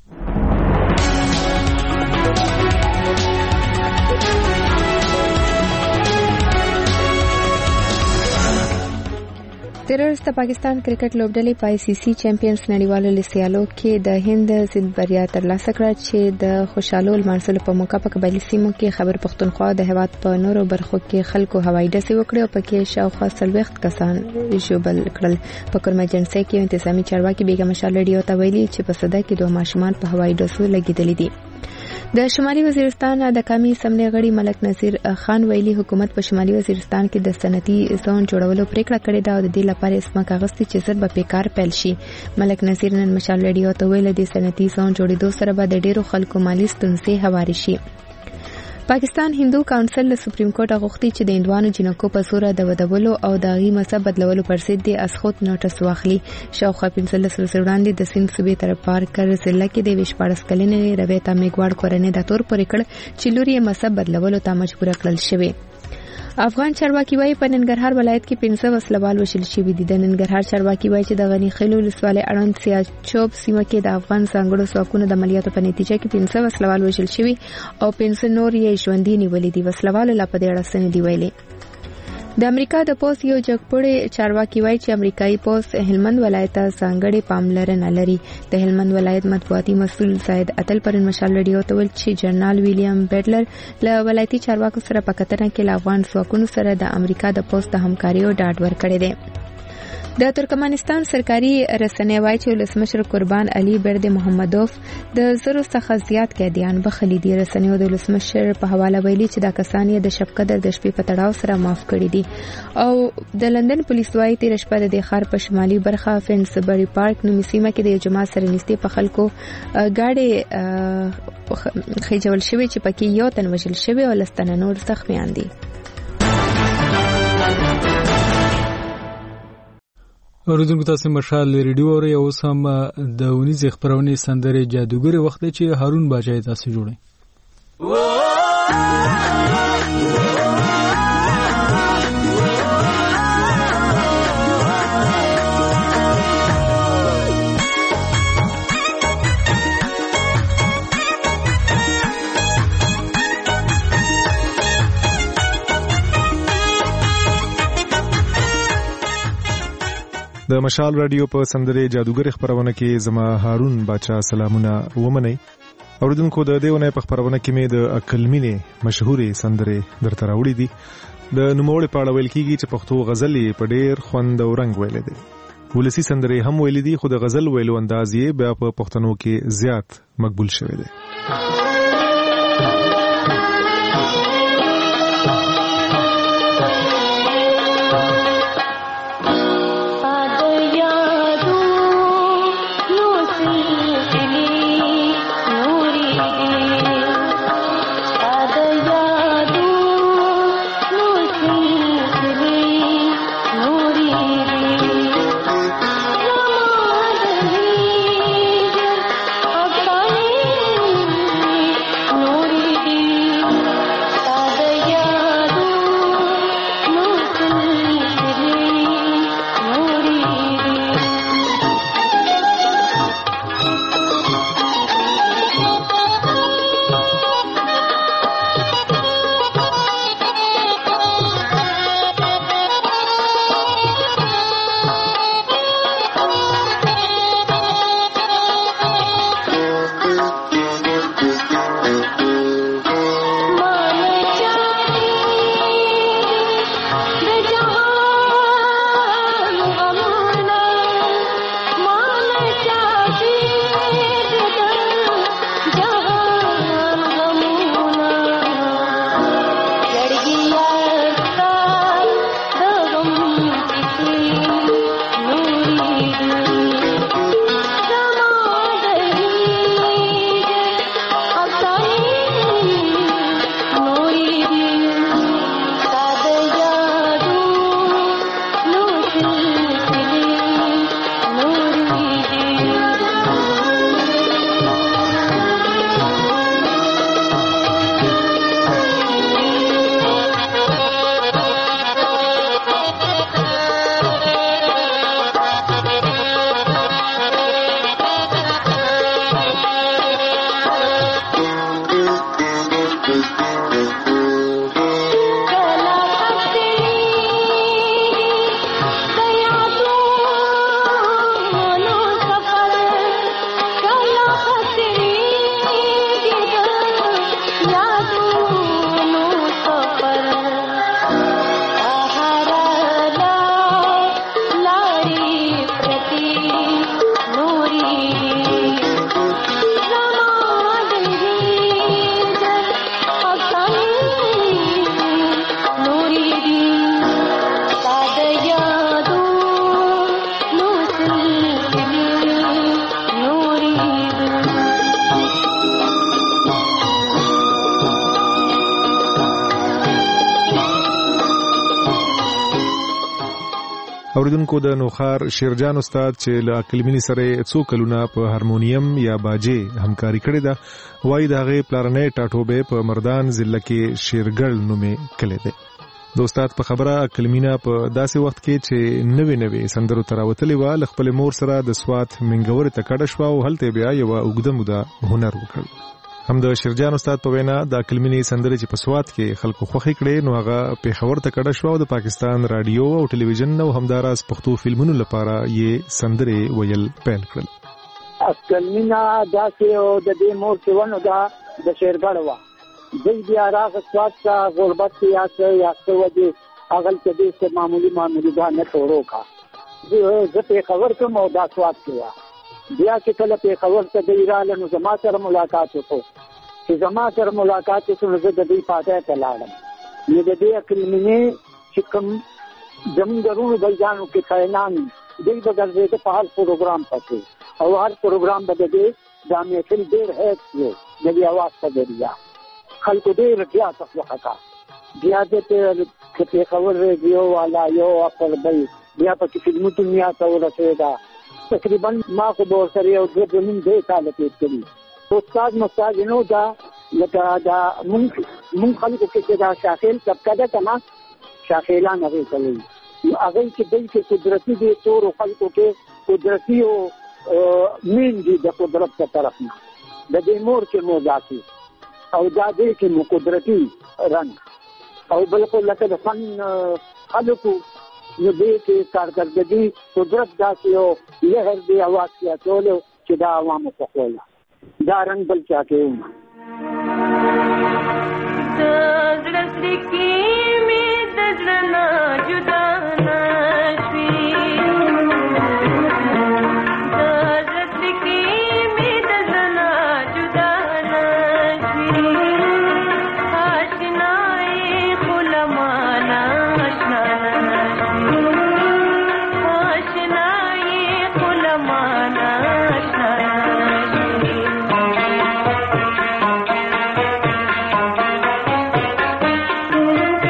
تیر ورځ د پاکستان کرکټ لوبډلې په آی سی سی چیمپیونز نړیوالو لیسیالو کې د هند ضد بریا ترلاسه کړه چې د خوشحالو لمانځلو په موقع په قبایلي سیمو کې خبر پښتونخوا د هیواد په نورو برخو کې خلکو هوایي ډزې وکړې او پکې شاوخوا څلوېښت کسان ژوبل کړل. په کوم ایجنسۍ کې انتظامی چارواکي بیګم مشال ریډیو ته ویلي چې په صدا کې دوه ماشومان په هوایي ډزو لګیدلي دي. د شمالي وزیرستان د قومي اسمبلی غړي ملک نذیر خان ویلي حکومت په شمالي وزیرستان کې د صنعتي زون جوړولو پریکړه کړې ده او د دې لپاره اسمه کاغذ چې زر به پیکار پیل شي. ملک نذیر نن مشال ریډیو ته ویل د صنعتي زون جوړېدو سره به د ډیرو خلکو مالی ستونزې هوارې شي. پاکستان هندو کونسل له سپریم کورټ غوښتي چې د هندوانو جنکو په زور د ودولو او د غي مذهب بدلولو پر ضد د اسخوت نوټس واخلي. شاوخوا پنځلس ورځې وړاندې د سیند صوبې طرف پارکر ضلع کې د وشپاړس کلنې رویتا میګواړ کورنۍ د تور پورې کړ چې لور یې مذهب بدلولو ته مجبور کړل شوی. افغان چارواکي وايي په ننګرهار ولایت کې پنځه وسلوال وشل شوي دي. د ننګرهار چارواکي وايي چې د غنی خیل ولسوالۍ اړوند سیاچوب سیمه کې د افغان ځانګړو ځواکونو د عملیاتو په نتیجه کې پنځه وسلوال وشل شوي او پنځه نور یې ژوندي نیولي دي. وسلوالو لا په دې اړه څه نه دي ویلي. د امریکا د پوز یو جګپوړی چارواکي وایي چې امریکایي پوز هلمند ولایت ته ځانګړې پاملرنه لري. د هلمند ولایت مطبوعاتي مسؤل زاید اتل پرون مشال ریډیو ته ویل چې جنرال ویلیام بیډلر له ولایتي چارواکو سره په کتنه کې له افغان ځواکونو سره د امریکا د پوز د همکاریو ډاډ ورکړی دی. د ترکمنستان سرکاري رسنۍ وايي چې ولسمشر قربان علي برد محمدوف د زرو څخه زیات قیدیان بخښلي دي. رسنیو د ولسمشر په حواله ویلي چې دا کسان یې د شب قدر د شپې په تړاو سره معاف کړي دي او د لندن پولیس وايي تیر شپه د ښار په شمالي برخه فینسبری پارک نومي سیمه کې د جماعت سره نږدې په خلکو گاډي خېجول شوی چې پکې یو تن وژل شوی او لستنه نور زخمیان دي. اوریدونکو تاسو مشال ریډیو اورئ او اوس هم د اونیزې خپرونې سندرې جادوګر وخت دی چې هارون باچا تاسو جوړئ. د مشال رادیو په سندرې جادوګر خبرونه کې زما هارون باچا سلامونه ومنئ. اوریدونکو د دیونه په خبرونه کې مې د عقلمینې مشهورې سندرې درته راوړې دي. د نوموړې په اړه ویل کېږي چې پښتو غزل په ډېر خوند او رنگ ویل دي. ولسی سندرې هم ویل دي خو د غزل ویلو انداز یې بیا په پښتنو کې زیات مقبول شوی دی. اوریدونکو د نوخار شیرجان استاد چې له اقلمینی سره څو کلونه په هارمونیم یا باجه همکاري کړې ده وایي د هغې پلارنی ټاټوبی په مردان ضلع کې شیرګل نومې کلی دی. د استاد په خبره اقلمینا په داسې وخت کې چې نوې نوې سندرو ته راوتلې وه له خپلې مور سره د سوات منګورې ته کډه شوه او هلته بیا یوه اوږده موده هنر وکړ. هم د شیرجان استاد په وینا د اقلمینی سندرې چې په سوات کې خلکو خوښې کړې نو هغه پېښور ته کډه شوه او د پاکستان رادیو او ټلویزیون او همداراز پښتو فلمونو لپاره یې سندرې ویل پیل کړل. اقلمینا داسې او د دې مور چې ونه دا د شیرګل وه دوی بیا راغ سوات ته غربت یا څه یا څه وجې هغلته دې څه معمولي معمولي دا نه تورو کا زه پېښور کوم او دا سوات کې وه. بیا چې کله پېښور ته دوی راغله نو زما سره ملاقات وکړو چې زما سره ملاقات وکړو نو زه د دوی پاټۍ ته لاړم. نو د دې اقلمینې چې کوم زموږ د روڼو بلجانو کې خاینان دوی به ګرځېده په هر پروګرام پسې او هر پروګرام به د دې دا محفل ډېر هیڅ و د دې اواز په ذریعه خلکو ډېر بیا تخلقه کا بیا د پېښور ریډیو والا یو اپر بل بیا پکې فلمو دنیا ته ورسېده. تقریبا ما خو به ورسره یو دوه دوه نیم درې کاله تېر کړي. استاد مستاد نو دا لکه دا مونږ مونږ خلکو کې چې دا شاخیل طبقه ده که نه شاخیلان هغې ته وایي نو هغوی چې دوی کې قدرتي دي تورو خلکو کې قدرتي او مین دي د قدرت په طرف نه د دې مور کې مو داسې او دا دې کې مو قدرتي رنګ او بلکل لکه د فن خلکو نو دې کې کارکردګي قدرت داسې یو لهر دی اواز کې اچولو چې دا عوامو خوښوله دا رنګ بل چا کې وم. د زړه سرې کې مې د زړه نه جدا نه شوې د زړه سرې کې مې د زړه نه جدا نه شوې آشنایې خو له مانه اشنا نه Thank you.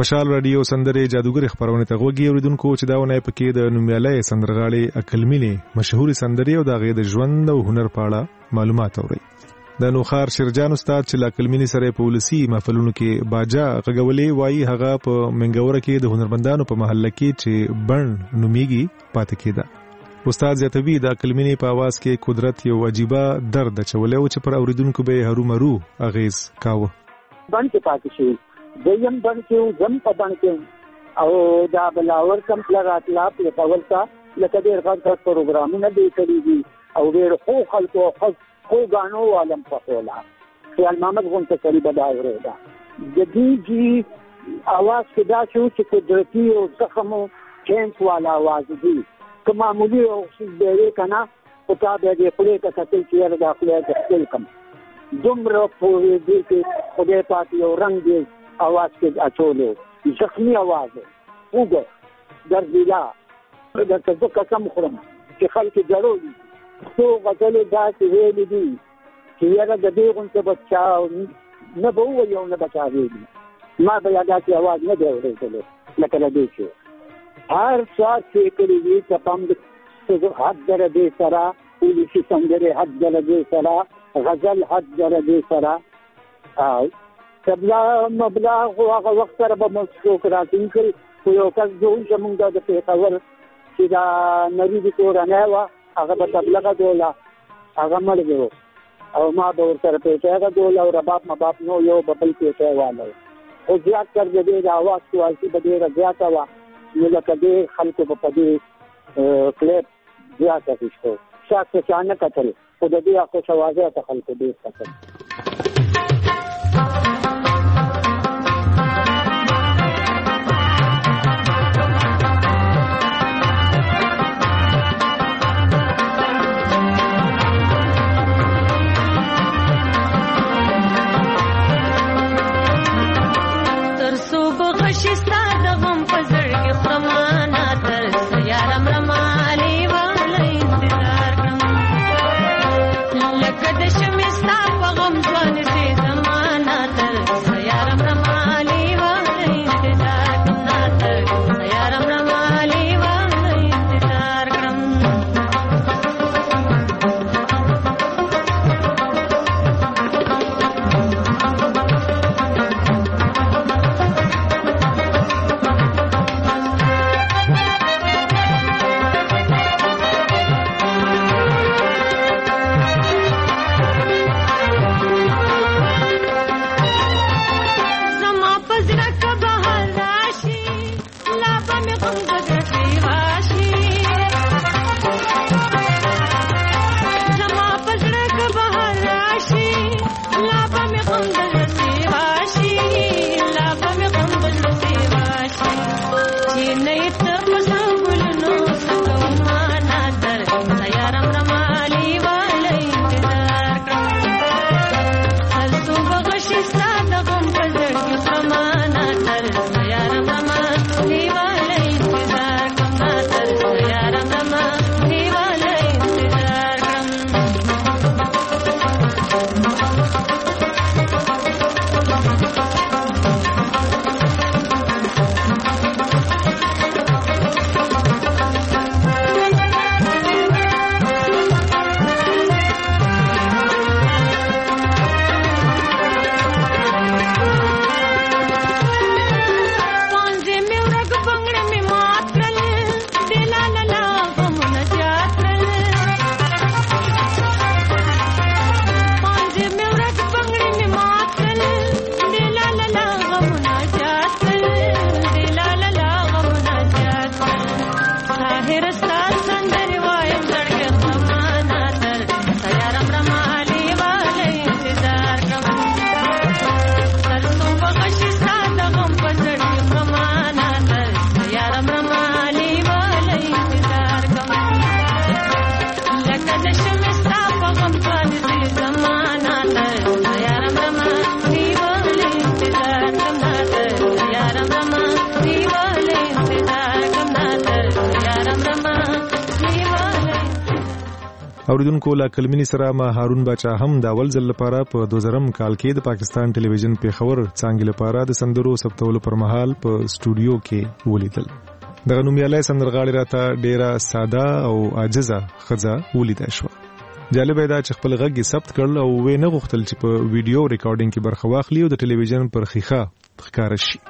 مشال رادیو سندره جادوګر خبرونه ته غوږی اوریدونکو چې دا ونه پکې د نومیالي سندرغاړي عقلمینې مشهوري سندري او د غي د ژوند او هنر په اړه معلومات اوري. د نوخار شیرجان استاد چې عقلمینې سره په ولسی محفلونو کې باجا غږولې وایي هغه په منګوره کې د هنرمندانو په محله کې چې بڼ نومیږي پاتې کېده. استاد زیاتوی د عقلمینې په आवाज کې قدرت یو عجیبه درد چولې او چې پر اوریدونکو به هرو مرو اغیز کاوه. بڼ کې پاتې شي دیم بڼ کې زم په بڼ کې او دا بلاور کم لراتلا په اول کا لکه ډېر غږ پروګرامونه دی کړی دي او ډېر خو خلکو خو غانو عالم په کولا خیال محمد غون ته قریب دا اورېدا د دې جی आवाज کې دا چې قدرتي او زخمو چینس والا आवाज دی که معمولی او څه دی کنه او تا به دې خپل ته کتل چې دا خپل ته خپل کم دومره پوهې دې کې خدای پاک یو رنگ دی आवाज کې اچولو زخمي आवाज وګ دردیلا دا څه قسم خورم چې خلک جوړو تو غزل دا چې ویلي دي چې یاره د دې غونته بچاو نه به وایو نه بچاوي ما به یاده چې आवाज نه دی اورېدلی لکه د دې چې هر څوک چې کړي وي چې پام د حد درجې سره پولیسي سندرې حد درجې سره غزل حد درجې سره او قبله مبلغ هغه وخت سره به مسلوک راټینګ کړي خو یو کس جوړ چې موږ د پېښور چې دا نری د کورنۍ وه هغه به تبلغه دوله هغه مړ دی او ما به ورسره پیټی دوله او رباب مباب نو یو به بل پیټی والی خو زیات کر د دې د اواز کوالټي به ډېره زیاته وه نو لکه دې خلکو به په دې کلیپ زیات اخیستو شاک څه چا نه کتل خو د دې خوش اوازه ته خلکو ډېر کتل. لکه د شمې ستا په غم اوریدونکو لا کلمنی سره ما هارون باچا هم د اول ځل لپاره په دوزرم کال کې د پاکستان ټلویزیون پیښور څنګه لپاره د سندرو ثبتولو پر مهال په سټوډیو کې ولیدل. دغه نومیالی سندرغاړي راته ډیره ساده او عاجزه ښځه ولیدای شوه. جالب دا چې خپل غږ ثبت کړل او وې نه غوښتل چې په ویډیو ریکارډینګ کې برخه واخلي او د ټلویزیون پر ښیښه ښکاره شي.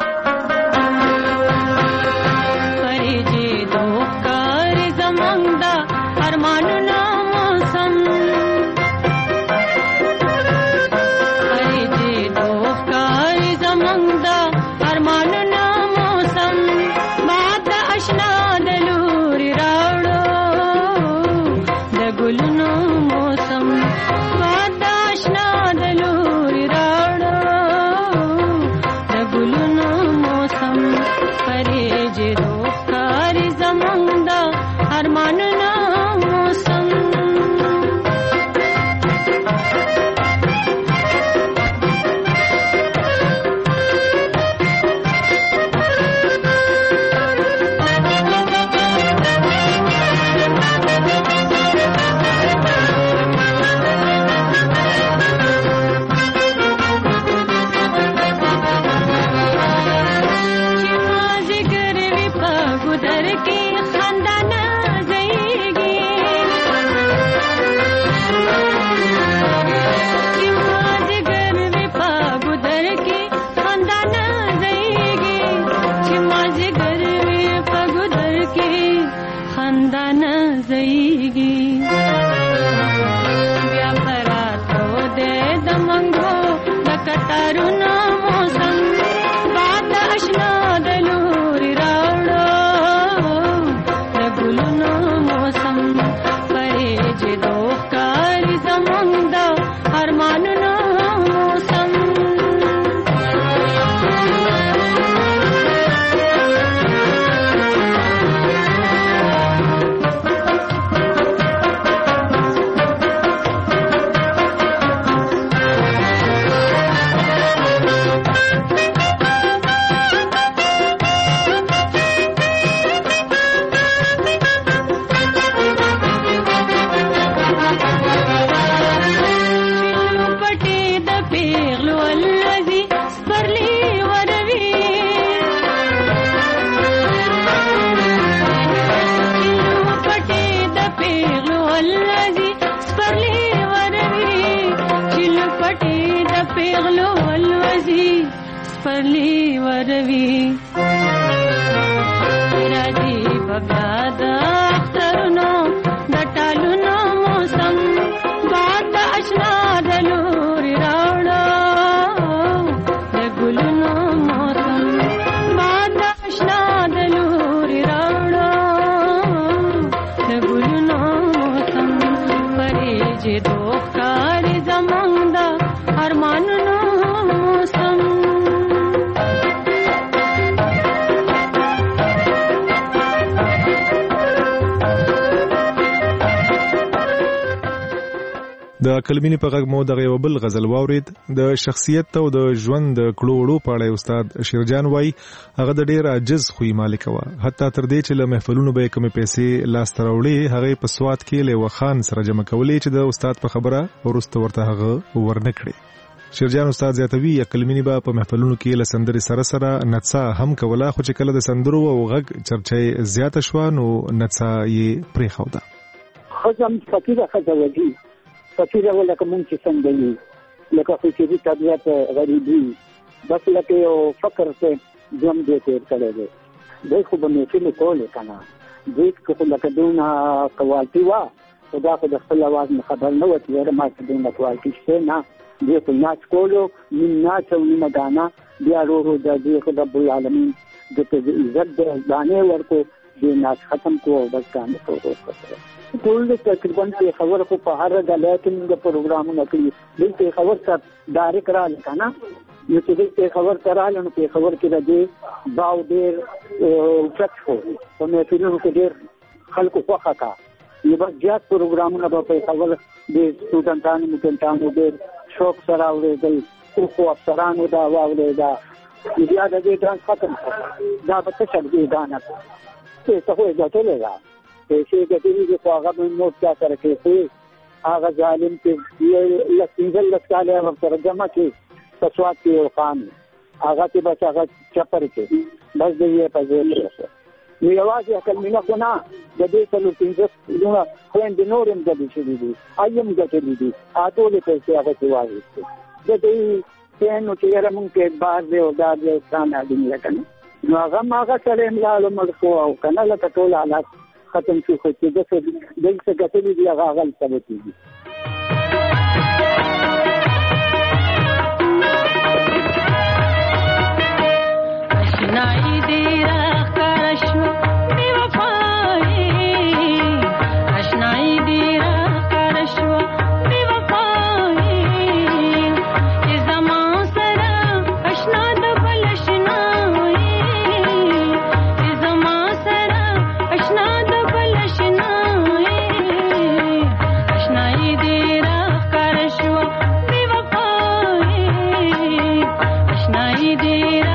د کلمینی په غږ مو دغه یو بل غزل واورید. د شخصیت او د ژوند د کړو وړو په اړه استاد شیرجان وای هغه د ډیر عجز خوې مالک و، حتی تر دې چې له محفلونو به کمی پیسې لاس ته راوړي هغه په سواد کې له وخان سره جمع کولې چې د استاد په خبره ورسته ورته هغه ورنکړي. شیرجان استاد زیاتوي کلمینی به په محفلونو کې له سندري سره سره نڅا هم کوله، خو چې کله د سندرو او غږ چرچې زیات شوه نو نڅا یې پرې خوده. خزم فقیره خزوجی فقیره ولکه مونږ چې څنګه یو لکه فکري طبیعت غریبي بس لکه یو فقر ته جم دې تیر کړی دی. دوی خو به محفلې کولې که نه، دوی خو لکه دونه کوالټي وه، خو دا خو د خپل اواز نه خبر نه وه چې یاره ما چې دونه کوالټي شته نه. دوی خو ناچ کولو، نیم ناچ او نیمه دانه، بیا ورو ورو د دوی خو رب العالمین دته د عزت د دانې ورکو، دې ناچ ختم کړو او بس دانې ته ورسوه. ټول تقریبا پېښور خو په هر ډله کې موږ پروګرامونه کوي. دې پېښور ته ډایرک راغله که نه، نو چې دې پېښور ته راغله نو پېښور کې د دې باو ډېر اوچت شو، په محفلونو کې ډېر خلکو خوښه کا. یو بس زیات پروګرامونه به پېښور د سټوډنټانو مټنټانو ډېر شوق سره اورېدل، خو افسرانو دا واورېده. بیا د دې ډانس ختم شو، دا به څه شل دې ډانس ته خو یې ګټلې ده. پیسې ګټلې خو هغه به نور چا سره کوي. هغه ظالم چې لس پنځه لس کاله ورسره جمع کړي په سواد کې یو خان هغه چې بس هغه چپر کې بس د یې په ځای پرېښود. نو یوازې عقلمینه خو نه د دې څلور پنځه کلونه خویندې نور هم ګډې شوي دي هغې هم ګټلي دي هغه ټولې پیسې هغه چې واخېستې د دې شی نو چې یاره مونږ کې اعتبار دی او دا دی ستا نادینه که نه نو هغه هم هغه سره هم لاړو مړ شو او که نه لکه ټول حالات ختم شو خو چې ده څه دوی څه ګټلي دي هغه هغلته به کېږي. اشنایی دې راښکاره شوه بې وفایي اشنایی دې راښکاره شوه بې وفایي چې زما سره اشنا د بل اشنایي چې زما سره اشنا د بل اشنایي اشنایی دې راښکاره شوه بې وفایي اشنایی دې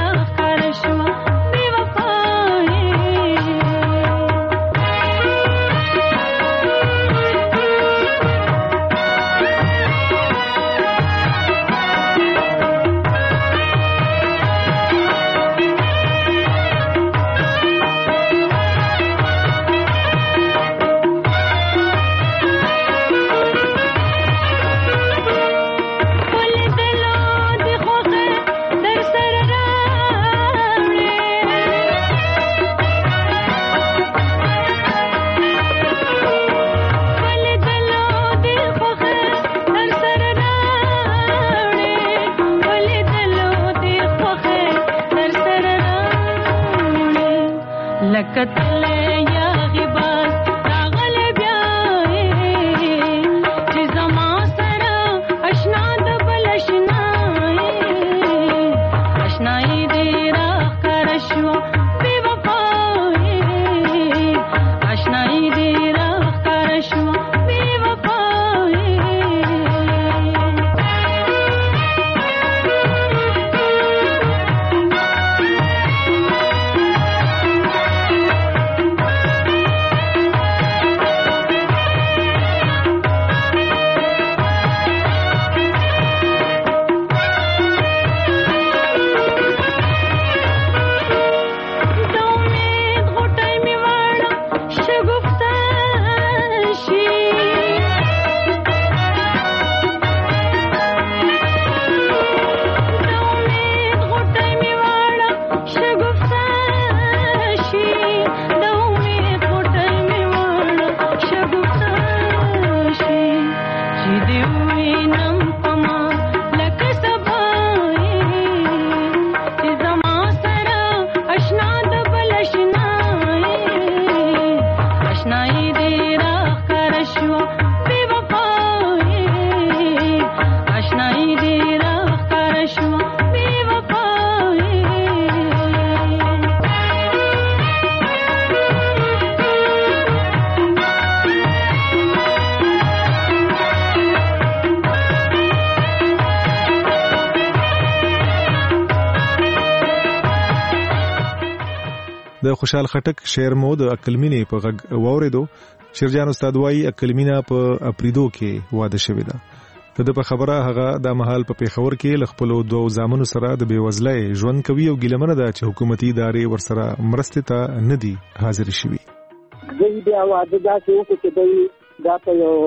د خوشحال خټک شعر مو د عقلمینې په غږ واورېدو. شیرجان استاد وایي عقلمینه په اپریدو کې واده شوې ده. د په خبره هغه د مهال په پیښور کې ل خپل دوه زامنو سره د بیوزلۍ ژوند کوي او ګیلمنه ده چې حکومتي ادارې ورسره مرستې ته نه دي حاضر شوي. دوی بیا واده داسې وکړو چې دوی دا په یو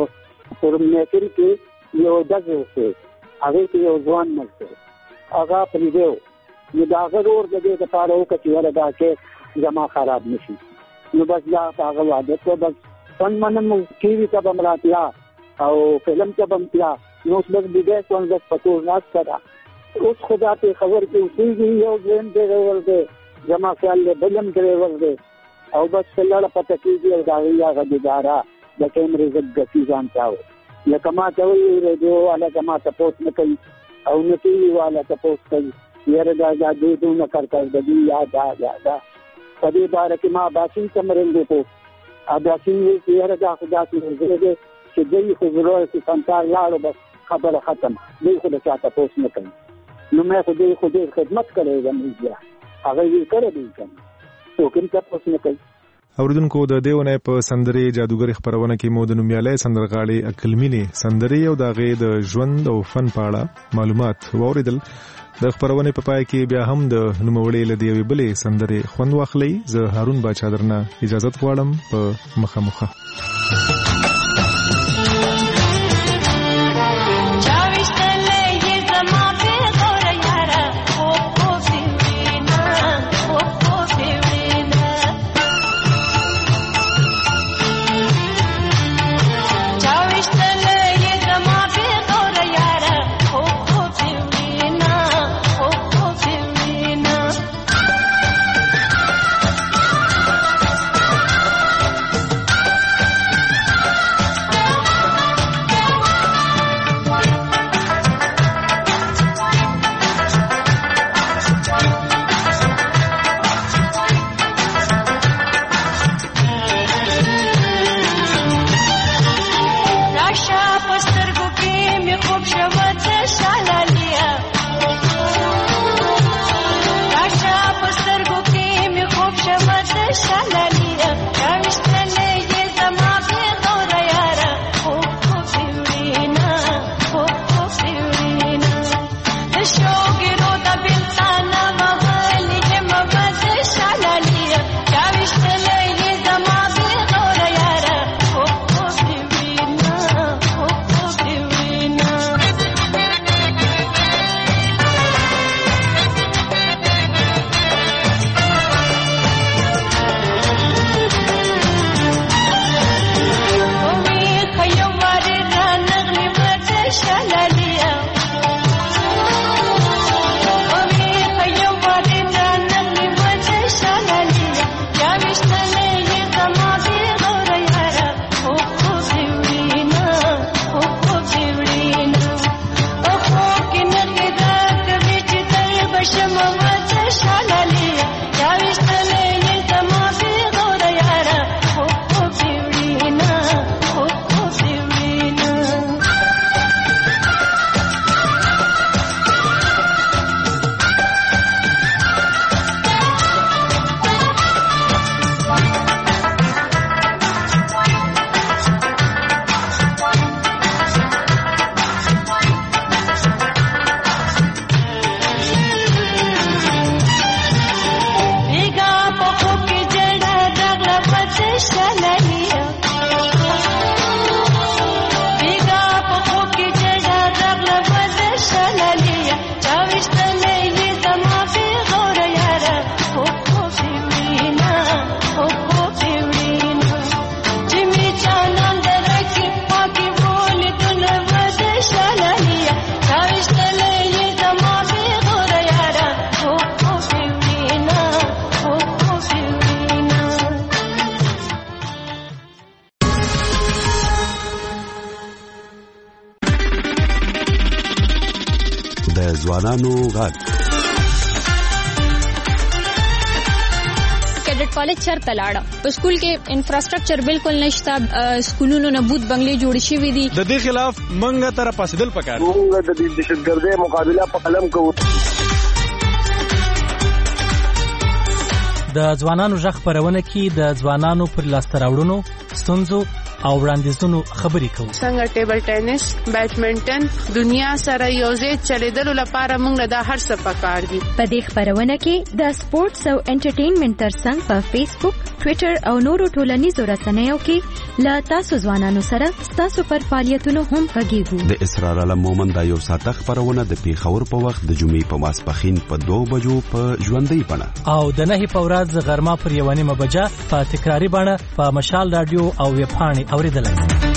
فورمنیټر کې یو ډز وشي هغې کې یو ځوان مړ شو هغه پرېږدی نو د هغه ورور د دې دپاره وکړه چې یاره دا کیس زما خراب نه شي نو بس دا په هغه واده کړو. بس فن منم ټي وي ته به م راتیا او فلم ته به م تیا نو اوس بس بډای شوم بس په کور ناسته ده. اوس خو دا پېښور کې اوسېږي یو دویم ډریور دی زما خیال دی بل هم ډریور دی او بس لړه پته کېږي او د هغې هغه اداره د کیمرې ضد ګټي ځان ته وایي لکه ما ته وایي ریډیو والا که ما تپوس نه کوي او نه ټي وي والا تپوس کوي یاره دا دا دوی دونه کارکردګي یا دا یا دا په دې باره کې ما اباسین ته مرندې کو اباسین وایي چې یاره دا خو داسې وزرې دی چې دوی خو ضرور چې فنکار لاړو بس خبره ختم دوی خو د چا تپوس نه کوي. نو مې خو دوی خو ډېر خدمت کړی زموږ بیا هغه یې کړی دی که نه څوک هم تپوس نه کوي. اوریدونکو د دیونه په سندري جادوګر خبرونه کې مو د نومیالي سندرغاړي عقلمینه سندري او داغه د ژوند او فن په اړه معلومات واوریدل. د خبرونه په پای کې بیا هم د نوموړي لدیوي بلې سندري خوند واخلي. زه هارون باچا درنه اجازه غواړم په مخه مخه. ځوانانو غږ کیډټ کالج چرته لاړه په سکول کې انفراستراکچر بالکل نشته سکولونو نه بوت بنگلې جوړ شوې دي د دې خلاف منګه تر پاسدل پکار موږ د دهشتګردۍ مقابله په قلم کوو د ځوانانو ژغ خبرونه کې د ځوانانو پر لاسته راوړنو ستونزو او وړاندیزونو خبرې کوو څنګه ټیبل ټینس بیډمنټن دنیا سره یوځای چلیدلو لپاره موږ د هر څه پکار دي په دې خبرونه کې د سپورتس او انټرټینمنټ ترڅنګ په فیسبوک ټوئیټر او نورو ټولنیزو رسنیو کې لا تاسو ځوانانو سره تاسو پر فعالیتونو هم غږیږو د اسرار علم مومن دا یو ساعته خبرونه د پیښور په وخت د جمعې په ماسپخین په دوه بجو په ژوندۍ بڼه او د نهي په ورځ غرمه پر یو نیمه بجه په تکراری بڼه په مشال رادیو او ویب پاڼې اوریدلای